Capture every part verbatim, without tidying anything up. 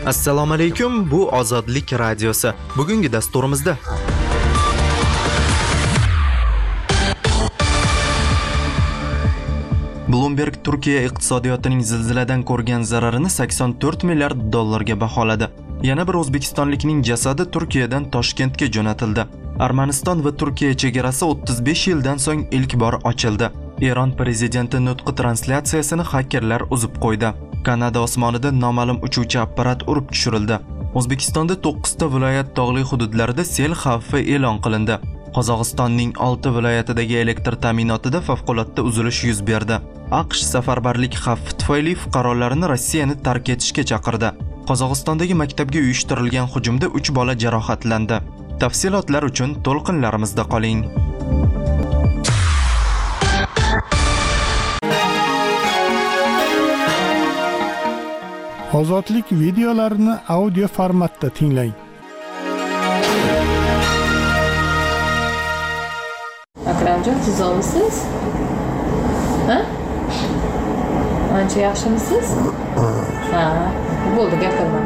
Assalomu alaykum, bu Ozodlik radiosi. Bugungi dasturimizda Bloomberg Turkiya iqtisodiyotining zilziladan ko'rgan zararini sakson to'rt milliard dollarga baholadi. Yana bir o'zbekistonlikning jasadi Turkiyadan Toshkentga jo'natildi. Armaniston va Turkiya chegarasi o'ttiz besh yildan so'ng ilk bor ochildi. Eron prezidenti nutqi translyatsiyasini xakerlar uzib qo'ydi. Kanada osmonida noma'lum uchuvchi apparat urib tushirildi. O'zbekistonda to'qqizta viloyat tog'li hududlarida sel xavfi e'lon qilindi. Qozog'istonning olti viloyatidagi elektr ta'minotida favqulodda uzilish yuz berdi. AQSh safarbarlik xavfi tufayli fuqarolarni Rossiyani tark etishga chaqirdi. Qozog'istondagi maktabga uyushtirilgan hujumda uch bola jarohatlandi. Tafsilotlar uchun to'lqinlarimizda qoling. Ozodlik videolarini audio formatda tinglang. Akramjon, tuzomisiz? Ha? Ancha yaxshimisiz? Ha, bo'ldi, gapirma.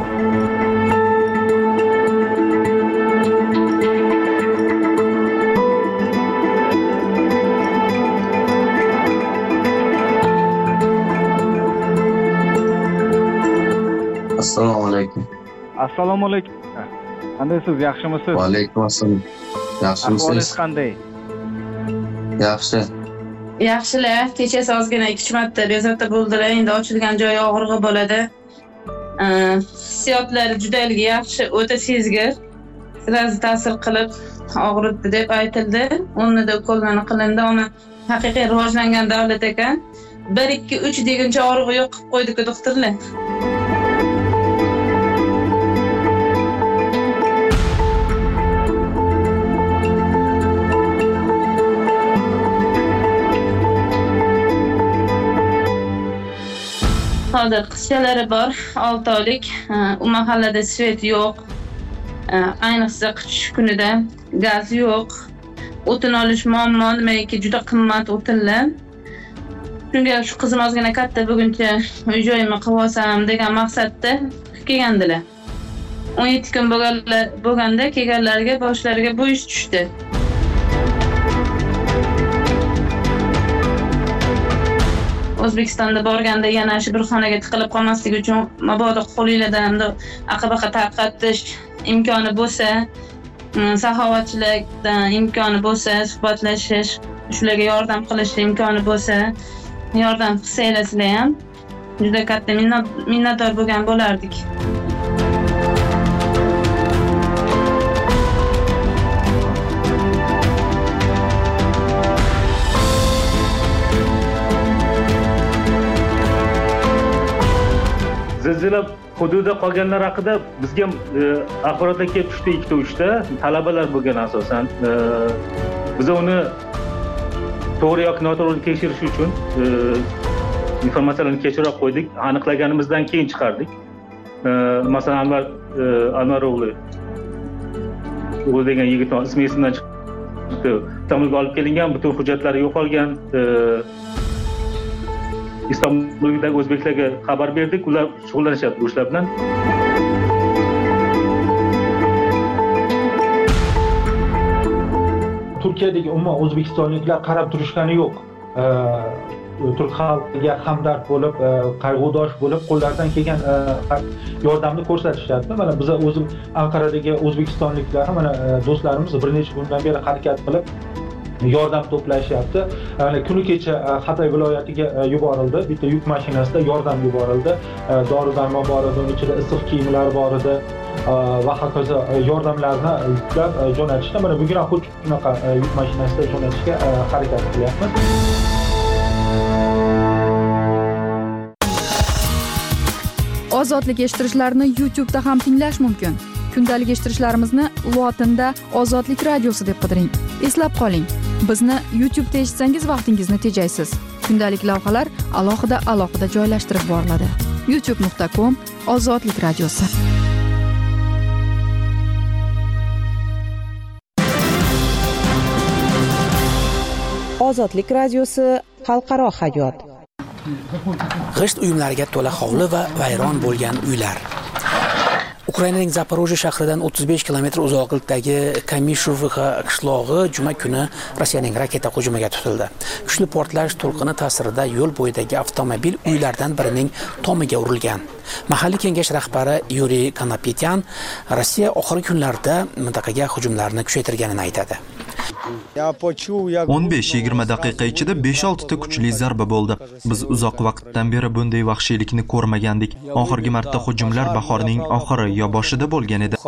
Assalomu alaykum. Assalomu alaykum. Qandaysiz? Yaxshimisiz? Va alaykum assalom. Yaxshimisiz? Ahvolingiz qanday? Yaxshi. Yaxshilar, kechasi ozgina ikki marta bezovta bo'ldilar. Endi ochilgan joyi og'rig'i bo'ladi. Hissiyotlari juda yaxshi, o'ta sezgir. Sirasi ta'sir qilib og'ritdi deb aytildi. O'rnida ukollarni qilindi, uni haqiqiy rivojlangan davlat ekan. bir ikki uch deguncha og'rig'i yo'q qilib qo'ydi-ku doktorlar. Hozir qizchalari bor, olti oylik. U mahallada svet yo'q. Ayniqsa qish kunida gaz yo'q. O'tin olish muammo, nimaiki juda qimmat o'tinlar. Shunga shu qizim ozgina katta buguncha uy joyimni qilib olsam degan maqsadda kelgandilar. o'n yetti kun bo'lganda kelganlarga boshlariga bu ish tushdi. O'zbekistonda borganda yana shu bir xonaga tiqilib qolmaslik uchun mabodo qo'lingizdan aqabaqa tarqatish imkoni bo'lsa, saxovatchilikdan imkoni bo'lsa, suhbatlashish, shularga yordam qilish imkoni bo'lsa, yordam qilsanglar ham juda katta minnatdor bo'lgan bo'lardik. Zilzila hududida qolganlar haqida bizga axborotlar kelib tushdi ikkita uchta talabalar bo'lgan asosan. Biz uni to'g'ri yoki noto'g'ri tekshirish uchun informatsiyalarni kechirib qo'ydik. Aniqlaganimizdan keyin chiqardik. Masalan, Anvar Anvar o'g'li o'g'li degan yigit ismi esimdan chiqdi. Istanbulga olib kelingan, butun hujjatlari yo'qolgan. Istanbuldagi o'zbeklarga xabar berdik, ular shug'ullanishyapti bu ishlar bilan. Turkiyadagi umuman o'zbekistonliklar qarab turishgani yo'q. Turk xalqiga hamdard bo'lib, qayg'udosh bo'lib, qo'llaridan kelgan yordamni ko'rsatishyapti. Mana biz o'zim Anqaradagi o'zbekistonliklar, mana do'stlarimiz bir necha kundan beri harakat qilib yordam to'plashyapti. Ya'ni kuni kecha Xatoy viloyatiga yuborildi. Bitta yuk mashinasida yordam yuborildi. Dori-darmon bor edi, uning ichida issiq kiyimlar bor edi va hokazo yordamlarni yuklab jo'natishdi. Mana bugun ham xuddi shunaqa yuk mashinasida jo'natishga harakat qilyapmiz. Ozodlik eshittirishlarni YouTube da ham tinglash mumkin. Kundalik eshittirishlarimizni lotinda Ozodlik radiosi deb qidiring. Eslab qoling, bizni YouTube da eshitsangiz vaqtingizni tejaysiz. Kundalik lavhalar alohida alohida joylashtirib boriladi. youtube nuqta com Ozodlik radiosi. Ozodlik radiosi xalqaro hayot. G'isht uyumlariga to'la hovli va vayron bo'lgan uylar. Ukrainaning Zaporojye shahridan o'ttiz besh kilometr uzoqlikdagi Kamishuvka qishlog'i juma kuni Rossiyaning raketa hujumiga tutildi. Kuchli portlash to'lqini ta'sirida yo'l bo'yidagi avtomobil uylardan birining tomiga urilgan. Mahalliy kengash rahbari Yuriy Konopetyan Rossiya oxirgi kunlarda mintaqaga hujumlarni kuchaytirganini aytadi. o'n besh yigirma daqiqa ichida besh olti ta kuchli zarba bo'ldi. Biz uzoq vaqtdan beri bunday vahshiylikni ko'rmagandik. Oxirgi marta hujumlar bahorning oxiri yo boshida bo'lgan edi.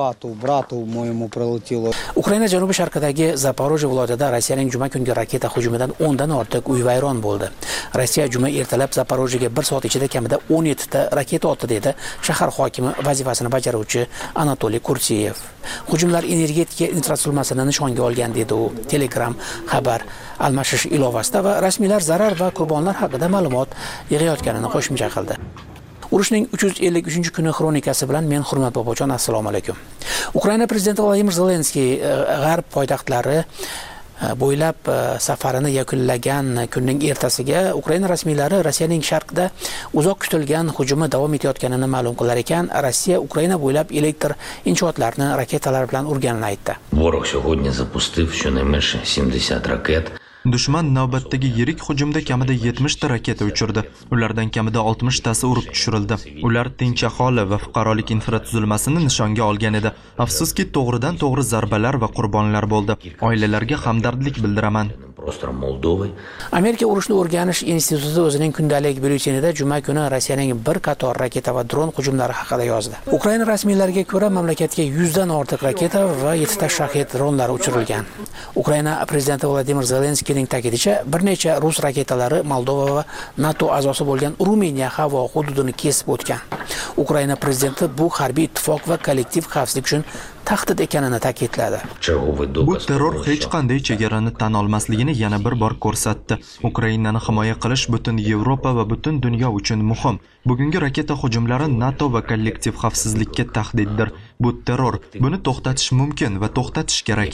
Ukraina janubi sharqidagi Zaporojye viloyatida Rossiyaning juma kungi raketa hujumidan o'n dan ortiq uy vayron bo'ldi. Rossiya juma ertalab Zaporojyega bir soat ichida kamida o'n yetti ta raketa otdi dedi shahar hokimi vazifasini bajaruvchi Anatoliy Kursiyev. Hujumlar energetika infratuzilmasini nishonga olgan dedi u. Telegram xabar almashish ilovasida va rasmiylar zarar va qurbonlar haqida ma'lumot yig'ayotganini qo'shimcha qildi. Urushning uch yuz ellik uchinchi kuni xronikasi bilan men Hurmat Bobojon, assalomu alaykum. Ukraina prezidenti Vladimir Zelenskiy g'arb poytaxtlari bo'ylab safarini yakunlagan kunning ertasiga Ukraina rasmiylari Rossiyaning sharqida uzoq kutilgan hujumi davom etayotganini ma'lum qilar ekan, Rossiya Ukraina bo'ylab elektr inshootlarini raketalar bilan urganini aytdi. Ворог сьогодні запустив щонайменше сімдесят ракет. Dushman navbatdagi yirik hujumda kamida yetmish ta raketa uchirdi. Ulardan kamida oltmish tasi urib tushirildi. Ular tinch aholi va fuqarolik infratuzilmasini nishonga olgan edi. Afsuski, to'g'ridan to'g'ri zarbalar va qurbonlar bo'ldi. Oilalarga hamdardlik bildiraman. Amerika urushni o'rganish instituti o'zining kundalik byulletenida juma kuni Rossiyaning bir qator raketa va dron hujumlari haqida yozdi. Ukraina rasmiylariga ko'ra, mamlakatga yuz dan ortiq raketa va yetti ta shahed dronlari uchirilgan. Ukraina prezidenti Vladimir Zelenskiyning ta'kidicha, bir necha rus raketalari Moldova va NATO a'zosi bo'lgan Ruminiya havo hududini kesib o'tgan. Ukraina prezidenti bu harbiy ittifoq va kollektiv xavfsizlik uchun tahdid ekanini ta'kidladi. Bu terror hech qanday chegarani tan olmasligini yana bir bor ko'rsatdi. Ukrainani himoya qilish butun Yevropa va butun dunyo uchun muhim. Bugungi raketa hujumlari NATO va kollektiv xavfsizlikka tahdiddir. Bu terror. Buni to'xtatish mumkin va to'xtatish kerak.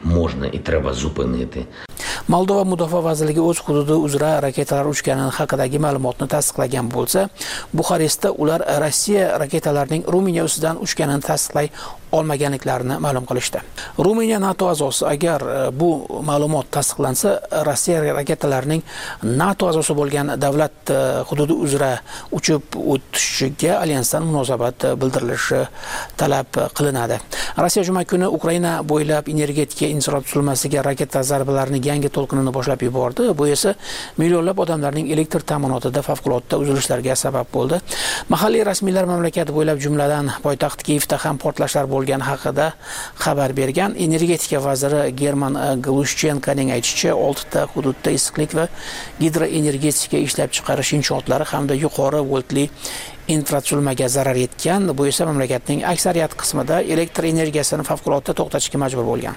Moldova mudofaa vazirligi o'z hududi uzra raketalar uchgani haqidagi ma'lumotni tasdiqlagan bo'lsa, Buxarestda ular Rossiya raketalarining Ruminiya ustidan uchganini tasdiqlay olmaganliklarini ma'lum qilishdi. Ruminiya NATO a'zosi. Agar bu ma'lumot tasdiqlansa, Rossiya raketalarining NATO a'zosi bo'lgan davlat hududi uzra uchib o'tishiga alyansdan munosabat bildirilishi talab qilinadi. Rossiya juma kuni Ukraina bo'ylab energetika infratuzilmasiga raketa zarbalarini yangi to'lqinini boshlab yubordi. Bu esa millionlab odamlarning elektr ta'minotida favqulodda uzilishlarga sabab bo'ldi. Mahalliy rasmiylar mamlakat bo'ylab, jumladan poytaxt Kiyevda ham portlashlar bo'lgan haqida xabar bergan. Energetika vaziri German Glushchenkoning aytishicha, olti ta hududda issiqlik va gidroenergetika ishlab chiqarish inshootlari hamda yuqori voltli infratuzilmaga zarar yetgan. Bu esa mamlakatning aksariyat qismida elektr energiyasini favqulodda to'xtatishga majbur bo'lgan.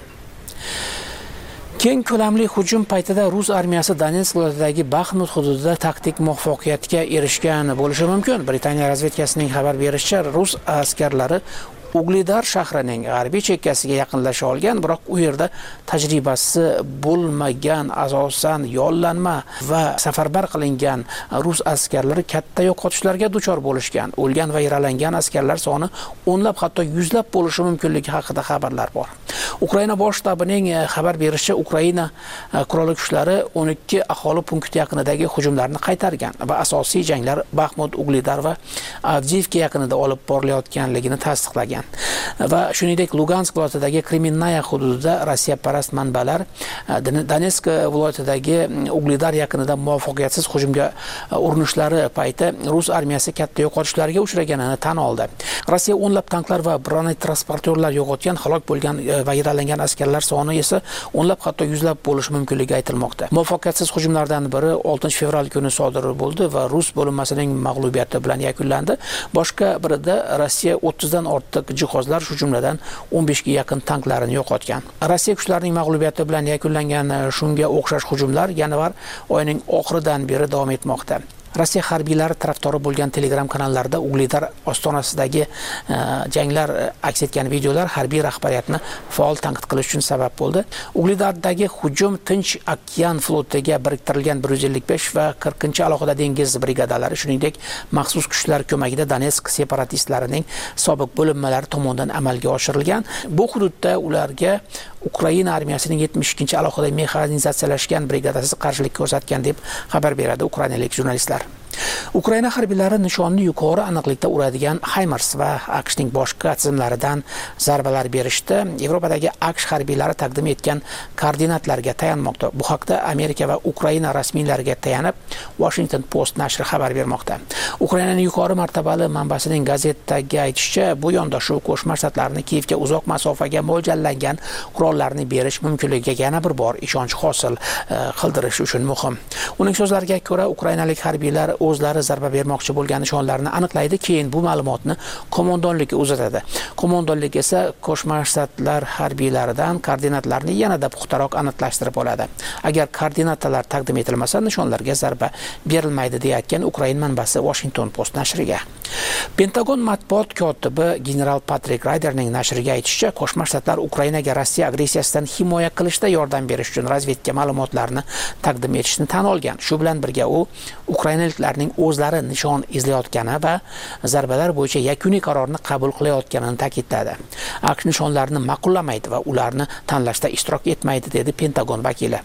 Keng ko'lamli hujum paytida rus armiyasi Donetsk viloyatidagi Baxmut hududida taktik muvaffaqiyatga erishgan bo'lishi mumkin. Britaniya razvedkasining xabar berishicha, rus askarlari Uglidar shahrining g'arbiy chekkasiga yaqinlasha olgan, biroq u yerda tajribasi bo'lmagan, asosan yollanma va safarbar qilingan rus askarlari katta yo'qotishlarga duchor bo'lishgan. O'lgan va yaralangan askarlar soni o'nlab, hatto yuzlab bo'lishi mumkinligi haqida xabarlar bor. Ukraina bosh shtabining xabar berishicha, Ukraina qurolli kuchlari o'n ikki aholi punkti yaqinidagi hujumlarni qaytargan va asosiy janglar Baxmut, Uglidar va Avdiivka yaqinida olib borilayotganligini tasdiqlagan. Va shuningdek, Lugansk viloyatidagi Kreminaya hududida Rossiya parast manbalar Donetsk viloyatidagi Uglidar yaqinida muvaffaqiyatsiz hujumga urinishlari payti rus armiyasi katta yo'qotishlarga uchraganini tan oldi. Rossiya o'nlab tanklar va bronetransportyorlar yo'qotgan, halok bo'lgan va yaralangan askarlar soni esa o'nlab, hatto yuzlab bo'lishi mumkinligi aytilmoqda. Muvaffaqiyatsiz hujumlardan biri oltinchi fevral kuni sodir bo'ldi va rus bo'linmasining mag'lubiyati bilan yakunlandi. Boshqa birida Rossiya o'ttiz dan ortiq jihozlar, shu jumladan o'n besh ga yaqin tanklarini yo'qotgan. Rossiya kuchlarining mag'lubiyati bilan yakunlangan shunga o'xshash hujumlar yanvar oyining oxiridan beri davom etmoqda. Rossiya harbiylari tarafdori bo'lgan Telegram kanallarda Ugledar ostonasidagi janglar aks etgan videolar harbiy rahbariyatni faol tanqid qilish uchun sabab bo'ldi. Ugledardagi hujum Tinch okean flotiga biriktirilgan bir yuz ellik besh va qirqinchi alohida dengiz brigadalari, shuningdek maxsus kuchlar ko'magida Donetsk separatistlarining sobiq bo'linmalari tomonidan amalga oshirilgan. Bu hududda ularga Ukraina armiyasining yetmish ikkinchi alohida mexanizatsiyalashgan brigadasi qarshilik ko'rsatgan deb xabar beradi ukrainalik jurnalistlar. Ukraina harbiylari nishonni yuqori aniqlikda uradigan HIMARS va AQShning boshqa tizimlaridan zarbalar berishdi. Yevropadagi AQSh harbiylari taqdim etgan koordinatlarga tayanmoqda. Bu haqda Amerika va Ukraina rasmiylariga tayanib Washington Post nashri xabar bermoqda. Ukrainaning yuqori martabali manbasining gazetdagi aytishicha, bu yondashuv Qo'shma Shtatlarni Kiyevga uzoq masofaga mo'ljallangan qurollarni berish mumkinligiga yana bir bor ishonch hosil qildirish uchun muhim. Uning so'zlariga ko'ra, ukrainalik harbiylar o'zlari zarba bermoqchi bo'lgan nishonlarni aniqlaydi, keyin bu ma'lumotni qo'mondonlikka uzatadi. Qo'mondonlik esa Qo'shma Shtatlar harbiylaridan koordinatlarni yanada puxtaroq aniqlashtirib oladi. Agar koordinatalar taqdim etilmasa, nishonlarga zarba berilmaydi, deyayotgan Ukraina manbasi Washington Post nashriga. Pentagon matbuot kotibi general Patrick Ryderning nashriga aytishicha, Qo'shma Shtatlar Ukrainaga Rossiya agressiyasidan himoya qilishda yordam berish uchun razvedka ma'lumotlarini taqdim etishni tan olgan. Shu bilan birga u ukrainaliklarning o'zlari nishon izlayotgani va zarbalar bo'yicha yakuniy qarorni qabul qilayotganini ta'kidladi. AQSh nishonlarni ma'qullamaydi va ularni tanlashda ishtirok etmaydi, dedi Pentagon vakili.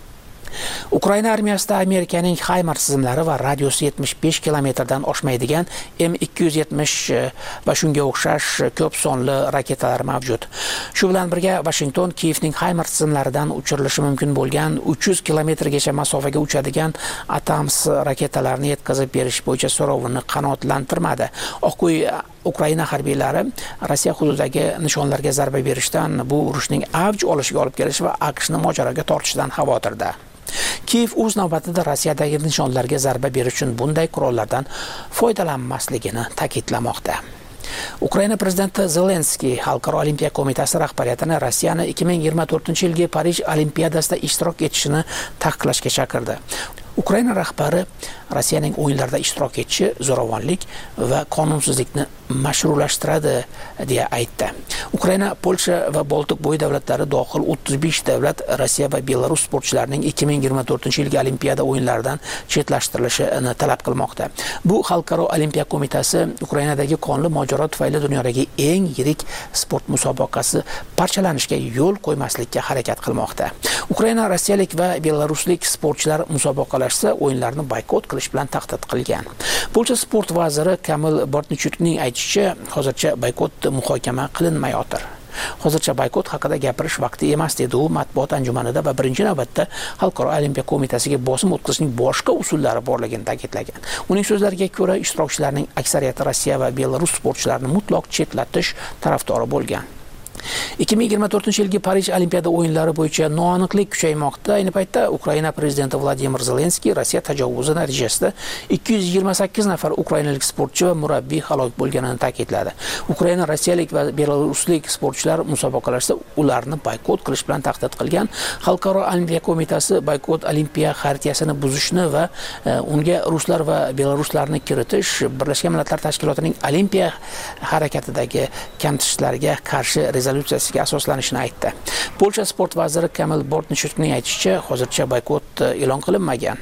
Ukraina armiyasida Amerikaning HIMARS tizimlari va radiusi yetmish besh kilometrdan oshmaydigan M ikki yuz yetmish va shunga o'xshash ko'p sonli raketalar mavjud. Shu bilan birga Washington Kiyevning HIMARS tizimlaridan uchirilishi mumkin bo'lgan uch yuz kilometrgacha masofaga uchadigan ATAMS raketalarini yetkazib berish bo'yicha so'rovini qanoatlantirmadi. Oq uy Ukraina harbiylari Rossiya hududidagi nishonlarga zarba berishdan, bu urushning avj olishiga olib kelishi va AQShni mojaroga tortishidan xavotirda. Kiyev o'z navbatida Rossiyadagi nishonlarga zarba berish uchun bunday qurollardan foydalanmasligini ta'kidlamoqda. Ukraina prezidenti Zelenskiy Xalqaro olimpiya qo'mitasi rahbariyatini Rossiyani ikki ming yigirma to'rtinchi yilgi Parij olimpiadasida ishtirok etishini taqiqlashga chaqirdi. Ukraina rahbari Rossiyaning o'yinlarda ishtirok etishi zo'ravonlik va qonunsizlikni mashrullashtiradi deya aytdi. Ukraina, Polsha va Boltiq bo'yi davlatlari dohil o'ttiz besh davlat Rossiya va Belarus sportchilarining ikki ming yigirma to'rtinchi yilgi olimpiada o'yinlaridan chetlashtirilishini talab qilmoqda. Bu Xalqaro olimpiya qo'mitasi Ukrainadagi qonli mojaro tufayli dunyodagi eng yirik sport musobaqasi parchalanishga yo'l qo'ymaslikka harakat qilmoqda. Ukraina rossiyalik va belaruslik sportchilar musobaqalashsa o'yinlarni boykot qilish bilan tahdid qilgan. Polsha sport vaziri Kamil Bortnichukning aytishicha, hozircha boykot muhokama qilinmayotir. Hozircha boykot haqida gapirish vaqti emas, dedi u matbuot anjumanida va birinchi navbatda Xalqaro olimpiya qo'mitasiga bosim o'tkazishning boshqa usullari borligini ta'kidlagan. Uning so'zlariga ko'ra, ishtirokchilarning aksariyati Rossiya va Belarus sportchilarini mutlaq chetlatish tarafdori bo'lgan. ikki ming yigirma to'rtinchi yilgi Parij olimpiada o'yinlari bo'yicha noaniqlik kuchaymoqda. Ayni paytda Ukraina prezidenti Vladimir Zelenskiy Rossiya tajovuzi natijasida ikki yuz yigirma sakkiz nafar ukrainalik sportchi va murabbiy halok bo'lganini ta'kidladi. Ukraina rossiyalik va belaruslik sportchilar musobaqalarda ularni boykot qilish bilan tahdid qilgan. Xalqaro olimpiya qo'mitasi boykot olimpiya xaritiyasini buzishni va unga ruslar va belaruslarni kiritish Birlashgan Millatlar Tashkilotining olimpiya harakatidagi kamchiliklarga qarshi rezolyutsiyasiga asoslanishini aytdi. Polsha sport vaziri Kamil Bortnichukning aytishicha, hozircha boykot e'lon qilinmagan.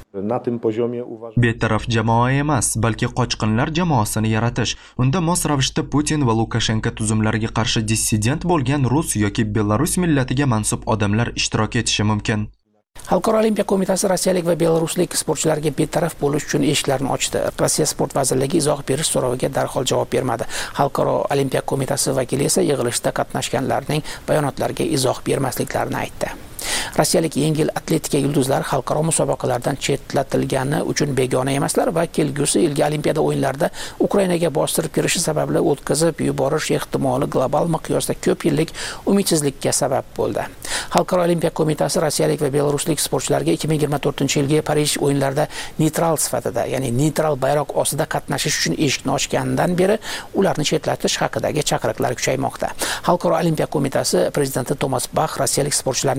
Betaraf jamoa emas, balki qochqinlar jamoasini yaratish. Unda mos ravishda Putin va Lukashenko tuzumlariga qarshi dissident bo'lgan rus yoki belarus millatiga mansub odamlar ishtirok etishi mumkin. Xalqaro olimpiya qo'mitasi rossiyalik va belaruslik sportchilarga betaraf bo'lish uchun eshiklarini ochdi. Rossiya sport vazirligi izoh berish so'roviga darhol javob bermadi. Xalqaro olimpiya qo'mitasi vakili esa yig'ilishda qatnashganlarning bayonotlariga izoh bermasliklarini aytdi. Rossiyalik yengil atletika yulduzlari xalqaro musobaqalardan chetlatilgani uchun begona emaslar va kelgusi yilgi olimpiada o'yinlarida Ukrainaga bostirib kirishi sababli o'tkazib yuborish ehtimoli global miqyosda ko'p yillik umidsizlikka sabab bo'ldi. Xalqaro olimpiya qo'mitasi rossiyalik va belaruslik sportchilarga ikki ming yigirma to'rtinchi yilgi Parij o'yinlarida neytral sifatida, ya'ni neytral bayroq ostida qatnashish uchun eshikni ochganidan beri ularni chetlatish haqidagi chaqiriqlar kuchaymoqda. Xalqaro olimpiya qo'mitasi prezidenti Tomas Bach rossiyalik sportchilarning ehtimoliy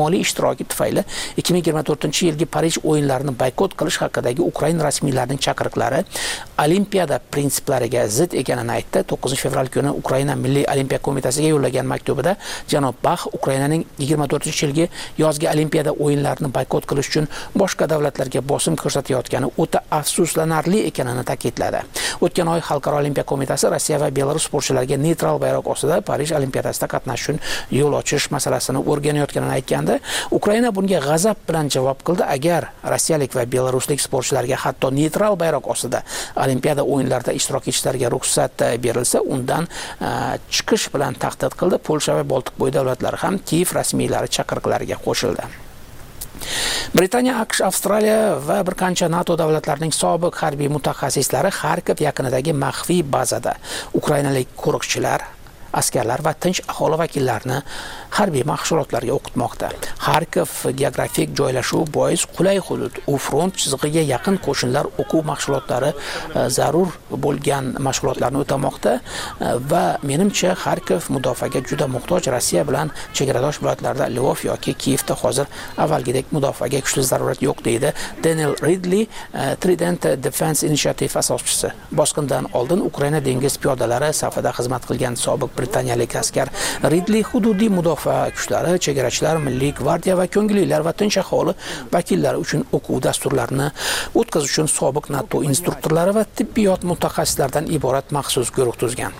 ehtimoliy ishtiroki tufayli ikki ming yigirma to'rtinchi yilgi Parij o'yinlarini boykot qilish haqidagi Ukraina rasmiylarining chaqiriqlari Olimpiada prinsiplariga zid ekanini aytdi. to'qqizinchi fevral kuni Ukraina Milliy Olimpiya qo'mitasiga yo'llagan maktubida janob Bax Ukrainaning yigirma to'rtinchi yilgi yozgi Olimpiada o'yinlarini boykot qilish uchun boshqa davlatlarga bosim ko'rsatayotgani o'ta afsuslanarli ekanini ta'kidladi. O'tgan oy Xalqaro Olimpiya qo'mitasi Rossiya va Belarus sportchilariga neytral bayroq ostida Parij Olimpiadasida qatnashish uchun yo'l ochish masalasini o'rganayotganini aytganda, Ukraina bunga g'azab bilan javob qildi. Agar rossiyalik va belaruslik sportchilarga hatto neytral bayroq ostida Olimpiada o'yinlarida ishtirok etishlariga ruxsat berilsa, undan chiqish bilan tahdid qildi. Polsha va Boltiqbo'yi davlatlari ham Kiyev rasmiylari chaqiriqlariga qo'shildi. Britaniya, AQSh, Avstraliya va bir qancha NATO davlatlarining sobiq harbiy mutaxassislari Xarkov yaqinidagi maxfiy bazada ukrainalik qo'riqchilar, askarlar va tinch aholi vakillarini harbiy mashg'ulotlarga o'qitmoqda. Xarkov geografik joylashuvi bois qulay hudud. U front chizig'iga yaqin qo'shinlar o'quv mashg'ulotlari zarur bo'lgan mashg'ulotlarni o'tamoqda va menimcha Xarkov mudofaaga juda muhtoj. Rossiya bilan chegaradosh viloyatlarda Lvov yoki Kiyevda hozir avvalgidek mudofaaga kuchli zarurat yo'q, deydi Daniel Ridley, Trident Defense Initiative asoschisi. Bosqindan oldin Ukraina dengiz piyodalari safida xizmat qilgan sobiq britaniyalik askar Ridley hududiy mudofaa kuchlari, chegarachilar, milliy gvardiya va ko'ngillilar va tinch aholi vakillari uchun o'quv dasturlarini o'tkazish uchun sobiq NATO instruktorlari va tibbiyot mutaxassislaridan iborat maxsus guruh tuzgan.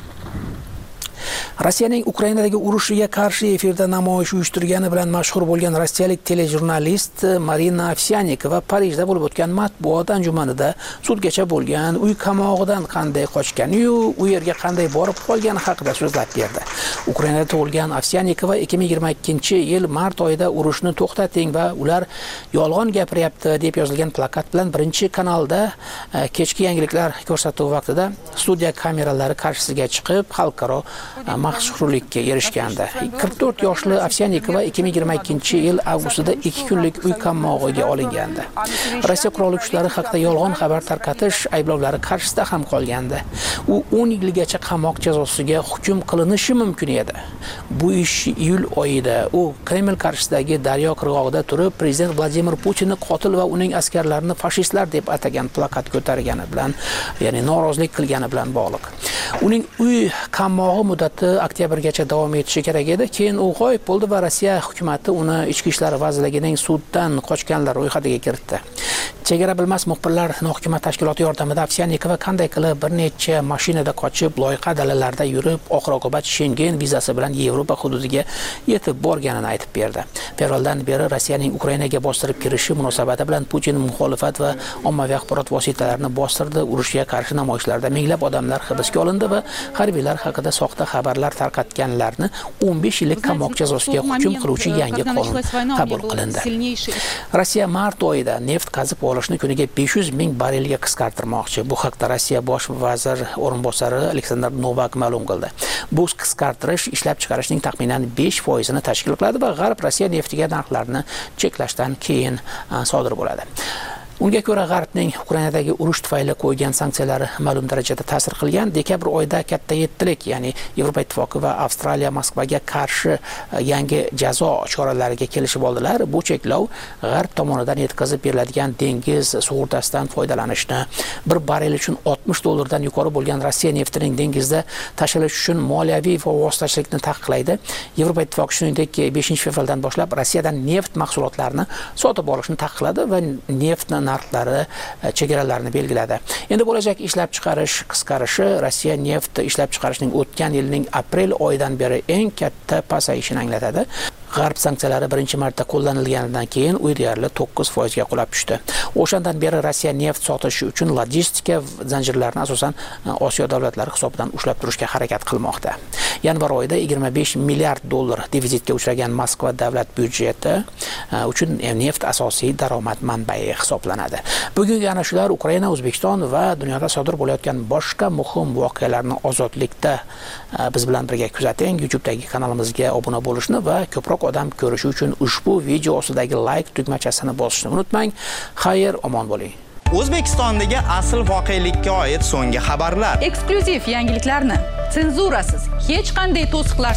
Rossiyaning Ukrainadagi urushiga qarshi efirda namoyish uyushtirgani bilan mashhur bo'lgan rossiyalik telejurnalist Marina Ovsyannikova Parijda bo'lib o'tgan matbuot anjumanida sudgacha bo'lgan uy qamog'idan qanday qochgani-yu, u yerga qanday borib qolgani haqida so'zlab berdi. Ukrainada tug'ilgan Ovsyannikova ikki ming yigirma ikkinchi yil mart oyida urushni to'xtating va ular yolg'on gapiryapti deb yozilgan plakat bilan birinchi kanalda kechki yangiliklar ko'rsatuvi vaqtida studiya kameralari qarshisiga chiqib xalqaro mashhurlikka erishgandi. qirq to'rt yoshli Ovsyannikova ikki ming yigirma ikkinchi yil avgustida ikki kunlik uy qamog'iga olingandi. Rossiya qurolli kuchlari haqida yolg'on xabar tarqatish ayblovlari qarshisida ham qolgandi. U o'n yilgacha qamoq jazosiga hukm qilinishi mumkin edi. Bu ish iyul oyida u Kreml qarshisidagi Daryo qirg'og'ida turib, prezident Vladimir Putinni qotil va uning askarlarini fashistlar deb atagan plakat ko'targani bilan, ya'ni norozilik qilgani bilan bog'liq. Uning uy qamog'i muddati oktyabrgacha davom etishi kerak edi. Keyin u g'oyib bo'ldi va Rossiya hukumatı uni Ichki ishlar vazirligining suddan qochganlar ro'yxatiga kiritdi. Chegara bilmas muxbirlar hukumat tashkiloti yordamida Ovsyannikova qanday qilib bir necha mashinada qochib, loyiha dalalarida yurib, oxir-oqibat Schengen vizasi bilan Yevropa hududiga yetib borganini aytib berdi. Fevraldan beri Rossiyaning Ukrainaga bostirib kirishi munosabati bilan Putin muxolifat va ommaviy axborot vositalarini bostirdi. Urushga qarshi namoyishlarda minglab odamlar hibsga olindi va harbiylar haqida soxta xabarlar tarqatganlarni o'n besh yillik qamoq jazosiga hukm qiluvchi yangi qonun qabul qilindi. Rossiya mart oyida neft qazib olishni kuniga besh yuz ming barelga qisqartirmoqchi. Bu haqda Rossiya bosh vazir o'rinbosari Aleksandr Novak ma'lum qildi. Bu qisqartirish ishlab chiqarishning taxminan besh foizini tashkil qiladi va G'arb Rossiya neftiga narxlarni cheklashdan keyin sodir bo'ladi. Unga ko'ra G'arbning Ukrainadagi urush tufayli qo'ygan sanksiyalari ma'lum darajada ta'sir qilgan. Dekabr oyida katta yettilik, ya'ni Yevropa ittifoqi va Avstraliya Moskvaga qarshi yangi jazo choralariga kelishib oldilar. Bu cheklov G'arb tomonidan yetkazib beriladigan dengiz sug'urtasidan foydalanishni, bir barrel uchun oltmish dollardan yuqori bo'lgan Rossiya neftining dengizda tashilish uchun moliyaviy va vositachilikni taqiqlaydi. Yevropa ittifoqi shuningdek beshinchi fevraldan boshlab Rossiyadan neft mahsulotlarini sotib olishni taqiqladi va neftni narxlari chegaralarini belgiladi. Endi bo'lajak ishlab chiqarish qisqarishi Rossiya neft ishlab chiqarishning o'tgan yilning aprel oyidan beri eng katta pasayishini anglatadi. G'arb sanksiyalari birinchi marta qo'llanilganidan keyin u deyarli to'qqiz foizga qulab tushdi. O'shandan beri Rossiya neft sotishi uchun logistika zanjirlarini asosan Osiyo davlatlari hisobidan ushlab turishga harakat qilmoqda. Yanvar oyida yigirma besh milliard dollar devizitga uchragan Moskva davlat byudjeti uchun neft asosiy daromad manbai hisoblanadi. Bugungi ana shular Ukraina, O'zbekiston va dunyoda sodir bo'layotgan boshqa muhim voqealarni ozodlikda biz bilan birga kuzating. YouTube'dagi kanalimizga obuna bo'lishni va ko'proq odam ko'rishi uchun ushbu video ostidagi like tugmachasini bosishni unutmang. Xayr, omon bo'ling. O'zbekistondagi asl voqelikka oid so'nggi xabarlar, eksklyuziv yangiliklarni senzurasiz, hech qanday to'siqlarsiz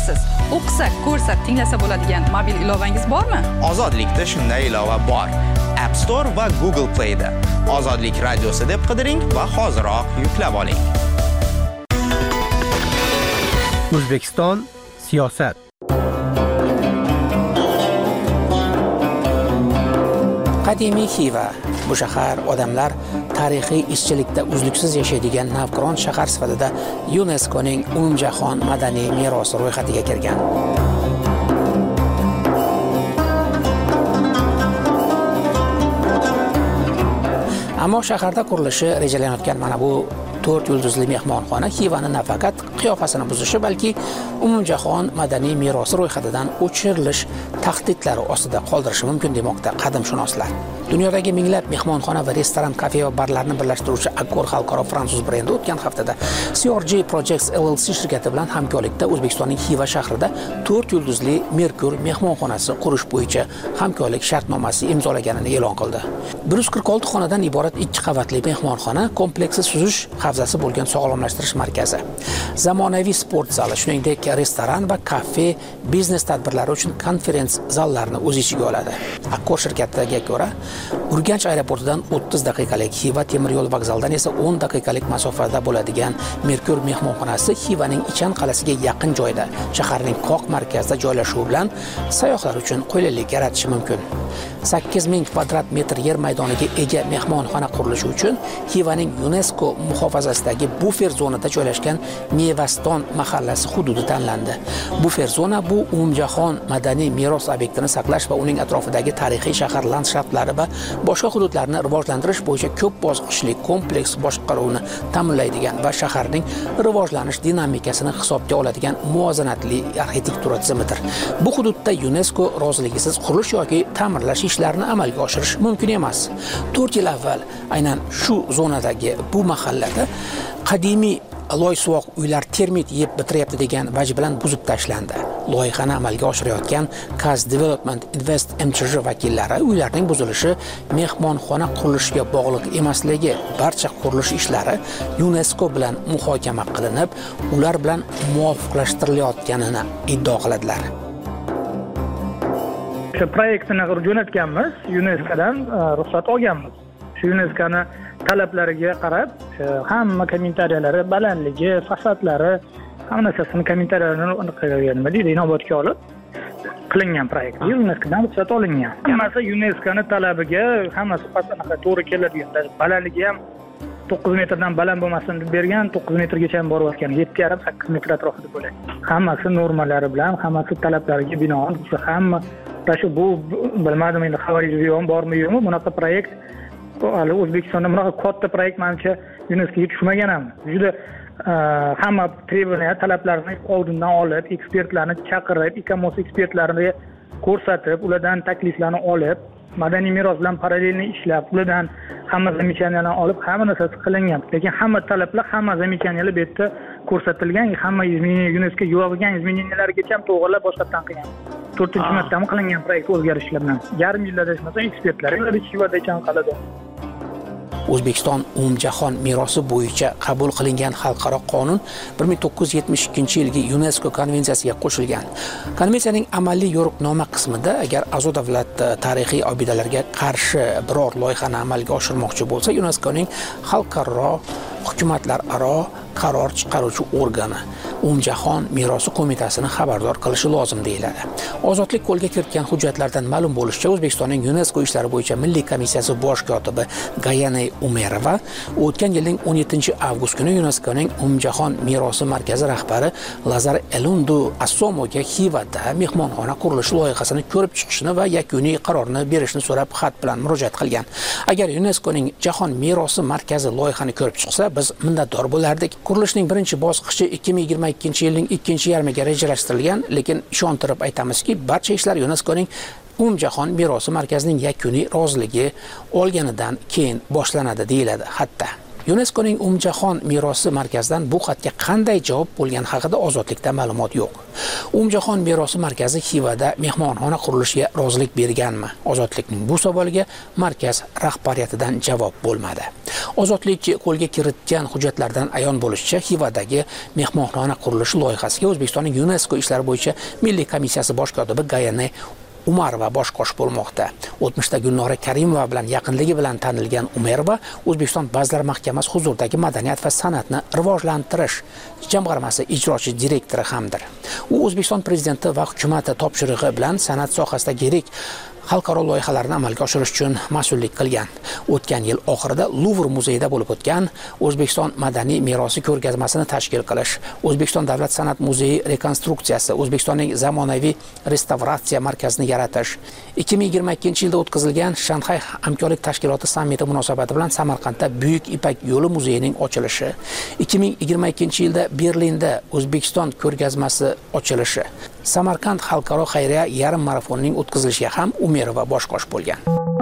o'qisa, ko'rsa, tinglasa bo'ladigan mobil ilovangiz bormi? Ozodlikda shunday ilova bor. App Store va Google Play da. Ozodlik radiosi deb qidiring va hoziroq yuklab oling. O'zbekiston siyosat. Qadimiy Xiva. Bu shahar odamlar tarixiy ishchilikda uzluksiz yashaydigan navqiron shahar sifatida YuNESKOning umumjahon madaniy merosi ro'yxatiga kirgan. Ammo shaharda qurilishi rejalanayotgan mana bu to'rt yulduzli mehmonxona Xivani nafaqat qiyofasini buzishi, balki umumjahon madaniy merosi ro'yxatidan o'chirilish tahdidlari ostida qoldirishi mumkin demoqda qadimshunoslar. Dunyodagi minglab mehmonxona va restoran, kafe va barlarni birlashtiruvchi Accor xalqaro fransuz brendi o'tgan haftada C R J Projects L L C shirkati bilan hamkorlikda O'zbekistonning Xiva shahrida to'rt yulduzli Merkur mehmonxonasi qurish bo'yicha hamkorlik shartnomasi imzolaganini e'lon qildi. bir yuz qirq olti xonadan iborat ikki qavatli mehmonxona kompleksi suzish havzasi bo'lgan sog'lomlashtirish markazi, zamonaviy sport zali, shuningdek restoran va kafe, biznes tadbirlari uchun konferens zallarini o'z ichiga oladi. Accor shirkatiga ko'ra, Urganch aeroportidan o'ttiz daqiqalik, Xiva temir yo'l vokzalidan esa o'n daqiqalik masofada bo'ladigan Merkur mehmonxonasi Xivaning Ichan qalasiga yaqin joyda, shaharning qoq markazida joylashuvi bilan sayyohlar uchun qulaylik yaratishi mumkin. sakkiz ming kvadrat metr yer maydoniga ega mehmonxona qurilishi uchun Xivaning UNESCO muhofazasidagi bufer zonada joylashgan Mevaston mahallasi hududi tanlandi. Bufer zona bu umumjahon madaniy meros obyektini saqlash va uning atrofidagi tarixiy shahar landshaftlari va boshqa hududlarni rivojlantirish bo'yicha ko'p bosqichli kompleks boshqaruvni ta'minlaydigan va shaharning rivojlanish dinamikasini hisobga oladigan muvozanatli arxitektura tizimidir. Bu hududda UNESCO roziligisiz qurilish yoki ta'mirlash ishlarini amalga oshirish mumkin emas. to'rt yil avval aynan shu zonadagi bu mahallada qadimiy loysuvoq uylar termit yeb bitiryapti degan vaj bilan buzib tashlandi. Loyihani amalga oshirayotgan Kaz Development Invest M Ch J vakillari uylarning buzilishi mehmonxona qurilishiga bog'liq emasligi, barcha qurilish ishlari UNESCO bilan muhokama qilinib, ular bilan muvofiqlashtirilayotganini iddao qiladilar. Shu proyektni jo'natganmiz, YuNESKOdan ruxsat olganmiz. Shu YuNESKOning talablariga qarab, hamma kommentariyalari, balandligi, fasadlari, hamma narsasini kommentariyalarini qilgan, deydi, inobatga olib qilingan proyekt. YuNESKOdan ruxsat olingan. Hammasi YuNESKOning talabiga, hammasi pastanaqa to'g'ri keladigan. Balandligi ham to'qqiz metrdan baland bo'lmasin deb bergan, to'qqiz metrgacha ham borayotgan, yetti yarim sakkiz metr atrofida bo'ladi. Hammasi normalari bilan, hammasi talablariga binoan, hamma shu bu bilmadim endi xabaringiz bormi yo'qmi, bunaqa proyekt hali O'zbekistonda bunaqa katta proyekt menimcha YuNESKOga tushmagan ham. Juda hamma trебования, talablarni oldindan olib, ekspertlarni chaqirib, ICOMOS ekspertlarini ko'rsatib, ulardan takliflarni olib, madaniy meros bilan parallelni ishlab, ulardan hamma zamechaniyalarni olib, hamma narsasi qilingan. Lekin hamma talablar, hamma zamechaniyalar bu yerda ko'rsatilgan, hamma YuNESKO yo'g'igan izmeniylargacha ham to'g'rilab boshqatdan qilgan. to'rtinchi martami qilingan proyekt o'zgarishlar bilan. Yarim yilda adashmasam ekspertlar Xivada ekan qiladi. O'zbekiston umumjahon merosi bo'yicha qabul qilingan xalqaro qonun bir ming to'qqiz yuz yetmish ikkinchi yilgi UNESCO konvensiyasiga qo'shilgan. Konvensiyaning amaliy yo'riqnoma qismida agar a'zo davlat tarixiy obidalarga qarshi biror loyihani amalga oshirmoqchi bo'lsa, UNESKOning xalqaro hukumatlararo qaror chiqaruvchi organi umumjahon merosi qo'mitasini xabardor qilishi lozim deyiladi. Ozodlik qo'lga kiritgan hujjatlardan ma'lum bo'lishicha, O'zbekistonning UNESCO ishlari bo'yicha Milliy komissiyasi bosh kotibi Gayane Umerova o'tgan yilning o'n yettinchi avgust kuni UNESKOning umumjahon merosi markazi rahbari Lazar Elundu Assomoga Xivada mehmonxona qurilishi loyihasini ko'rib chiqishni va yakuniy qarorni berishni so'rab xat bilan murojaat qilgan. Agar UNESKOning jahon merosi markazi loyihani ko'rib chiqsa, biz minnatdor bo'lardik. Qurilishning birinchi bosqichi ikki ming yigirma ikkinchi yilning ikkinchi yarmiga rejalashtirilgan, lekin ishontirib aytamizki, barcha ishlar UNESKOning umumjahon merosi markazining yakuniy roziligi olganidan keyin boshlanadi deyiladi. Hatto yuneskoning umumjahon merosi markazidan bu xatga qanday javob bo'lgani haqida Ozodlikda ma'lumot yo'q. Umumjahon merosi markazi Xivada mehmonxona qurilishiga rozilik berganmi? Ozodlikning bu savoliga markaz rahbariyatidan javob bo'lmadi. Ozodlik qo'lga kiritgan hujjatlardan ayon bo'lishicha, Xivadagi mehmonxona qurilishi loyihasiga O'zbekistonning UNESCO ishlari bo'yicha Milliy komissiyasi bosh kotibi Gayane Umarova bosh qosh bo'lmoqda. o'tmishda Gulnora Karimova bilan yaqinligi bilan tanilgan Umarova O'zbekiston Vazirlar Mahkamasi huzuridagi madaniyat va san'atni rivojlantirish jamg'armasi ijrochi direktori hamdir. U O'zbekiston prezidenti va hukumati topshirig'i bilan san'at sohasida yirik xalqaro loyihalarni amalga oshirish uchun mas'ullik qilgan. O'tgan yil oxirida Luvr muzeyida bo'lib o'tgan O'zbekiston madaniy merosi ko'rgazmasini tashkil qilish, O'zbekiston davlat san'at muzeyi rekonstruksiyasi, O'zbekistonning zamonaviy restavratsiya markazini yaratish, ikki ming yigirma ikkinchi yilda o'tkazilgan Shanxay hamkorlik tashkiloti sammiti munosabati bilan Samarqandda Buyuk Ipak yo'li muzeyining ochilishi, ikki ming yigirma ikkinchi yilda Berlinda O'zbekiston ko'rgazmasi ochilishi, Samarqand xalqaro xayriya yarim marafonining o'tkazilishiga ham Umarova bosh qosh bo'lgan.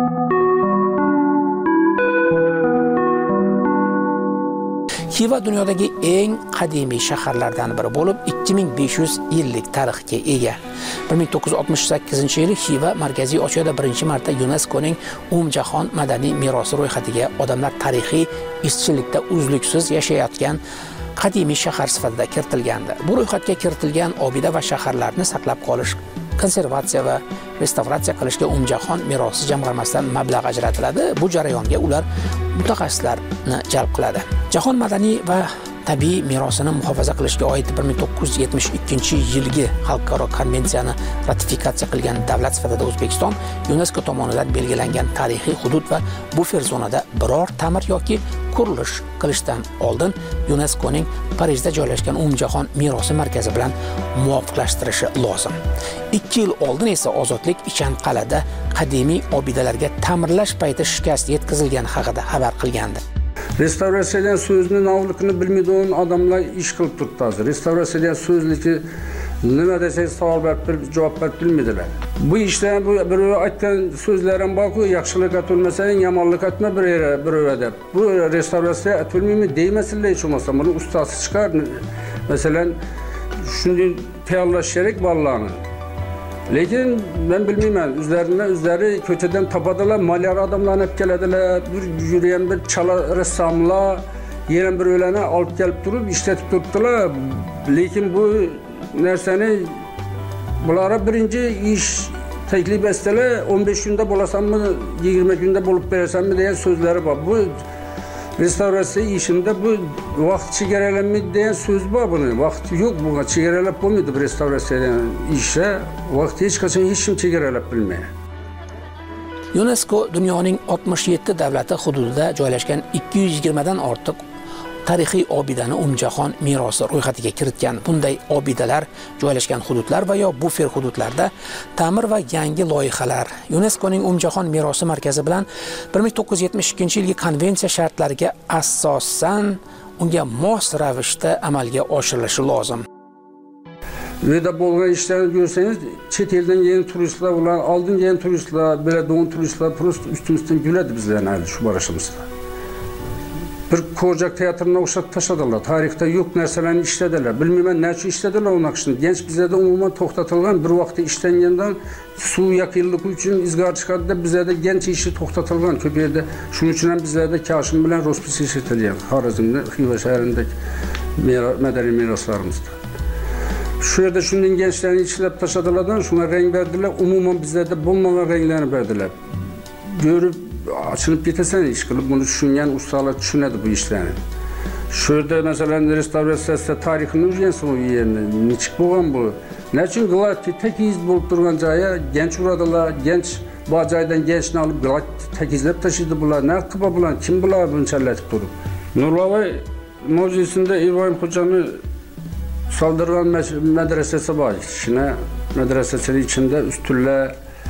Xiva dunyodagi eng qadimiy shaharlardan biri bo'lib, ikki ming besh yuz yillik tarixga ega. bir ming to'qqiz yuz oltmish sakkizinchi yili Xiva Markaziy Osiyoda birinchi marta yuneskoning umumjahon madaniy merosi ro'yxatiga odamlar tarixiy izchillikda uzluksiz yashayotgan qadimiy shahar sifatida kiritilgandi. Bu ro'yxatga kiritilgan obida va shaharlarni saqlab qolish, konservatsiya va restavratsiya qilishga umumjahon merosi jamg'armasidan mablag' ajratiladi. Bu jarayonga ular mutaxassislarni jalb qiladi. Jahon madaniy va tabiiy merosini muhofaza qilishga oid bir ming to'qqiz yuz yetmish ikkinchi yilgi xalqaro konvensiyani ratifikatsiya qilgan davlat sifatida O'zbekiston UNESCO tomonidan belgilangan tarixiy hudud va bufer zonada biror ta'mir yoki qurilish qilishdan oldin UNESCOning Parijda joylashgan umumjahon merosi markazi bilan muvofiqlashtirishi lozim. ikki yil oldin esa Ozodlik Ichanqal'ada qadimiy obidalarga ta'mirlash payti shikast yetkazilgani haqida xabar qilgandi. Restavratsiyadan so'zni navligini bilmaydigan odamlar ish qilib turibdi. Restavratsiyadan so'zligi nima desangiz savol berib javob berib bilmaydilar. Bu ishdan bu bir aytgan so'zlarim borku, yaxshilik aytolmasang, yomonlik aytma bir yere bir deb. Bu restavratsiya aytolmaymi deymasinlar hech bo'lmasa. Buni ustasi chiqar. Masalan, shunday tayyorlash kerak bolalarni. Lekin ben bilmeyman, üzerinden üzeri kötüden tapadalar, malyar adamlarını hep gelediler, bir yürüyen bir çala ressamlar, yenen bir öylene alıp gelip durup işletip tuttular. Lekin bu nerseni, bunlara birinci iş teklif etseler, on beş günde bulasam mı, yirmi günde bulup versem mi diye sözleri var. Bu restavratsiya işinde bu vaqt chegaralanmaydi degan so'z bor buni. Vaqt yo'q, bunga chegaralab bo'lmaydi bu restavratsiyadan ishga. Vaqt hech qachon hech kim chegaralab bilmaydi. UNESCO dunyoning oltmish yetti davlati hududida joylashgan ikki yuz yigirmadan ortiq tarixiy obidani umumjahon merosi ro'yxatiga kiritgan. Bunday obidalar joylashgan hududlar va yo bufer hududlarda ta'mir va yangi loyihalar UNESCOning umumjahon merosi markazi bilan bir ming to'qqiz yuz yetmish ikkinchi yilgi konvensiya shartlariga asosan unga mos ravishda amalga oshirilishi lozim. Ve bo'lgan ishlarni görsangiz, chet eldan kelgan turistlar, ular oldin kelgan turistlar, biladigan turistlar prosta ustimizdan guladi bizlarni hali shu borishimizda. Bir Ko'rjak teatrına o'xshatib tashladilar. Tarixda yo'q narsalarni ishladilar. Bilmayman, nechun ishladilar unaqa ishni. Genç bizlarda umuman to'xtatilgan, bir vaqtda ishlangandan suv yakillik uchun izgor chiqadida bizlarda genç ishi to'xtatilgan ko'p yerda. Shuning uchun ham bizlarda Kashim bilan rospis ishlatilgan. Xorazmda, Xiva shahrindagi madaniy meroslarimizda. Shu yerda shunday gençlarni ishlab tashladilardan, shunga rang berdilar. Umuman bizlarda bo'lmagan ranglarni berdilar. Görüp açılıp gitesen iş kılıp bunu düşünen ustalar düşünedi bu işlerini. Şurada mesela restavrasyasında tarihini öğrensin o yerine. Niçik boğan bu? Ne için gılat tek iz bulup durgan caya genç uğradılar, genç bacaydan gençini alıp gılat tek izlep taşıdı bunlar. Ne kıba bulan, kim bular bunu çelletip durup? Nurlavay Mevzisinde İbrahim Hoca'nı saldırgan medresesi var. İçine medresesinin içinde üstülle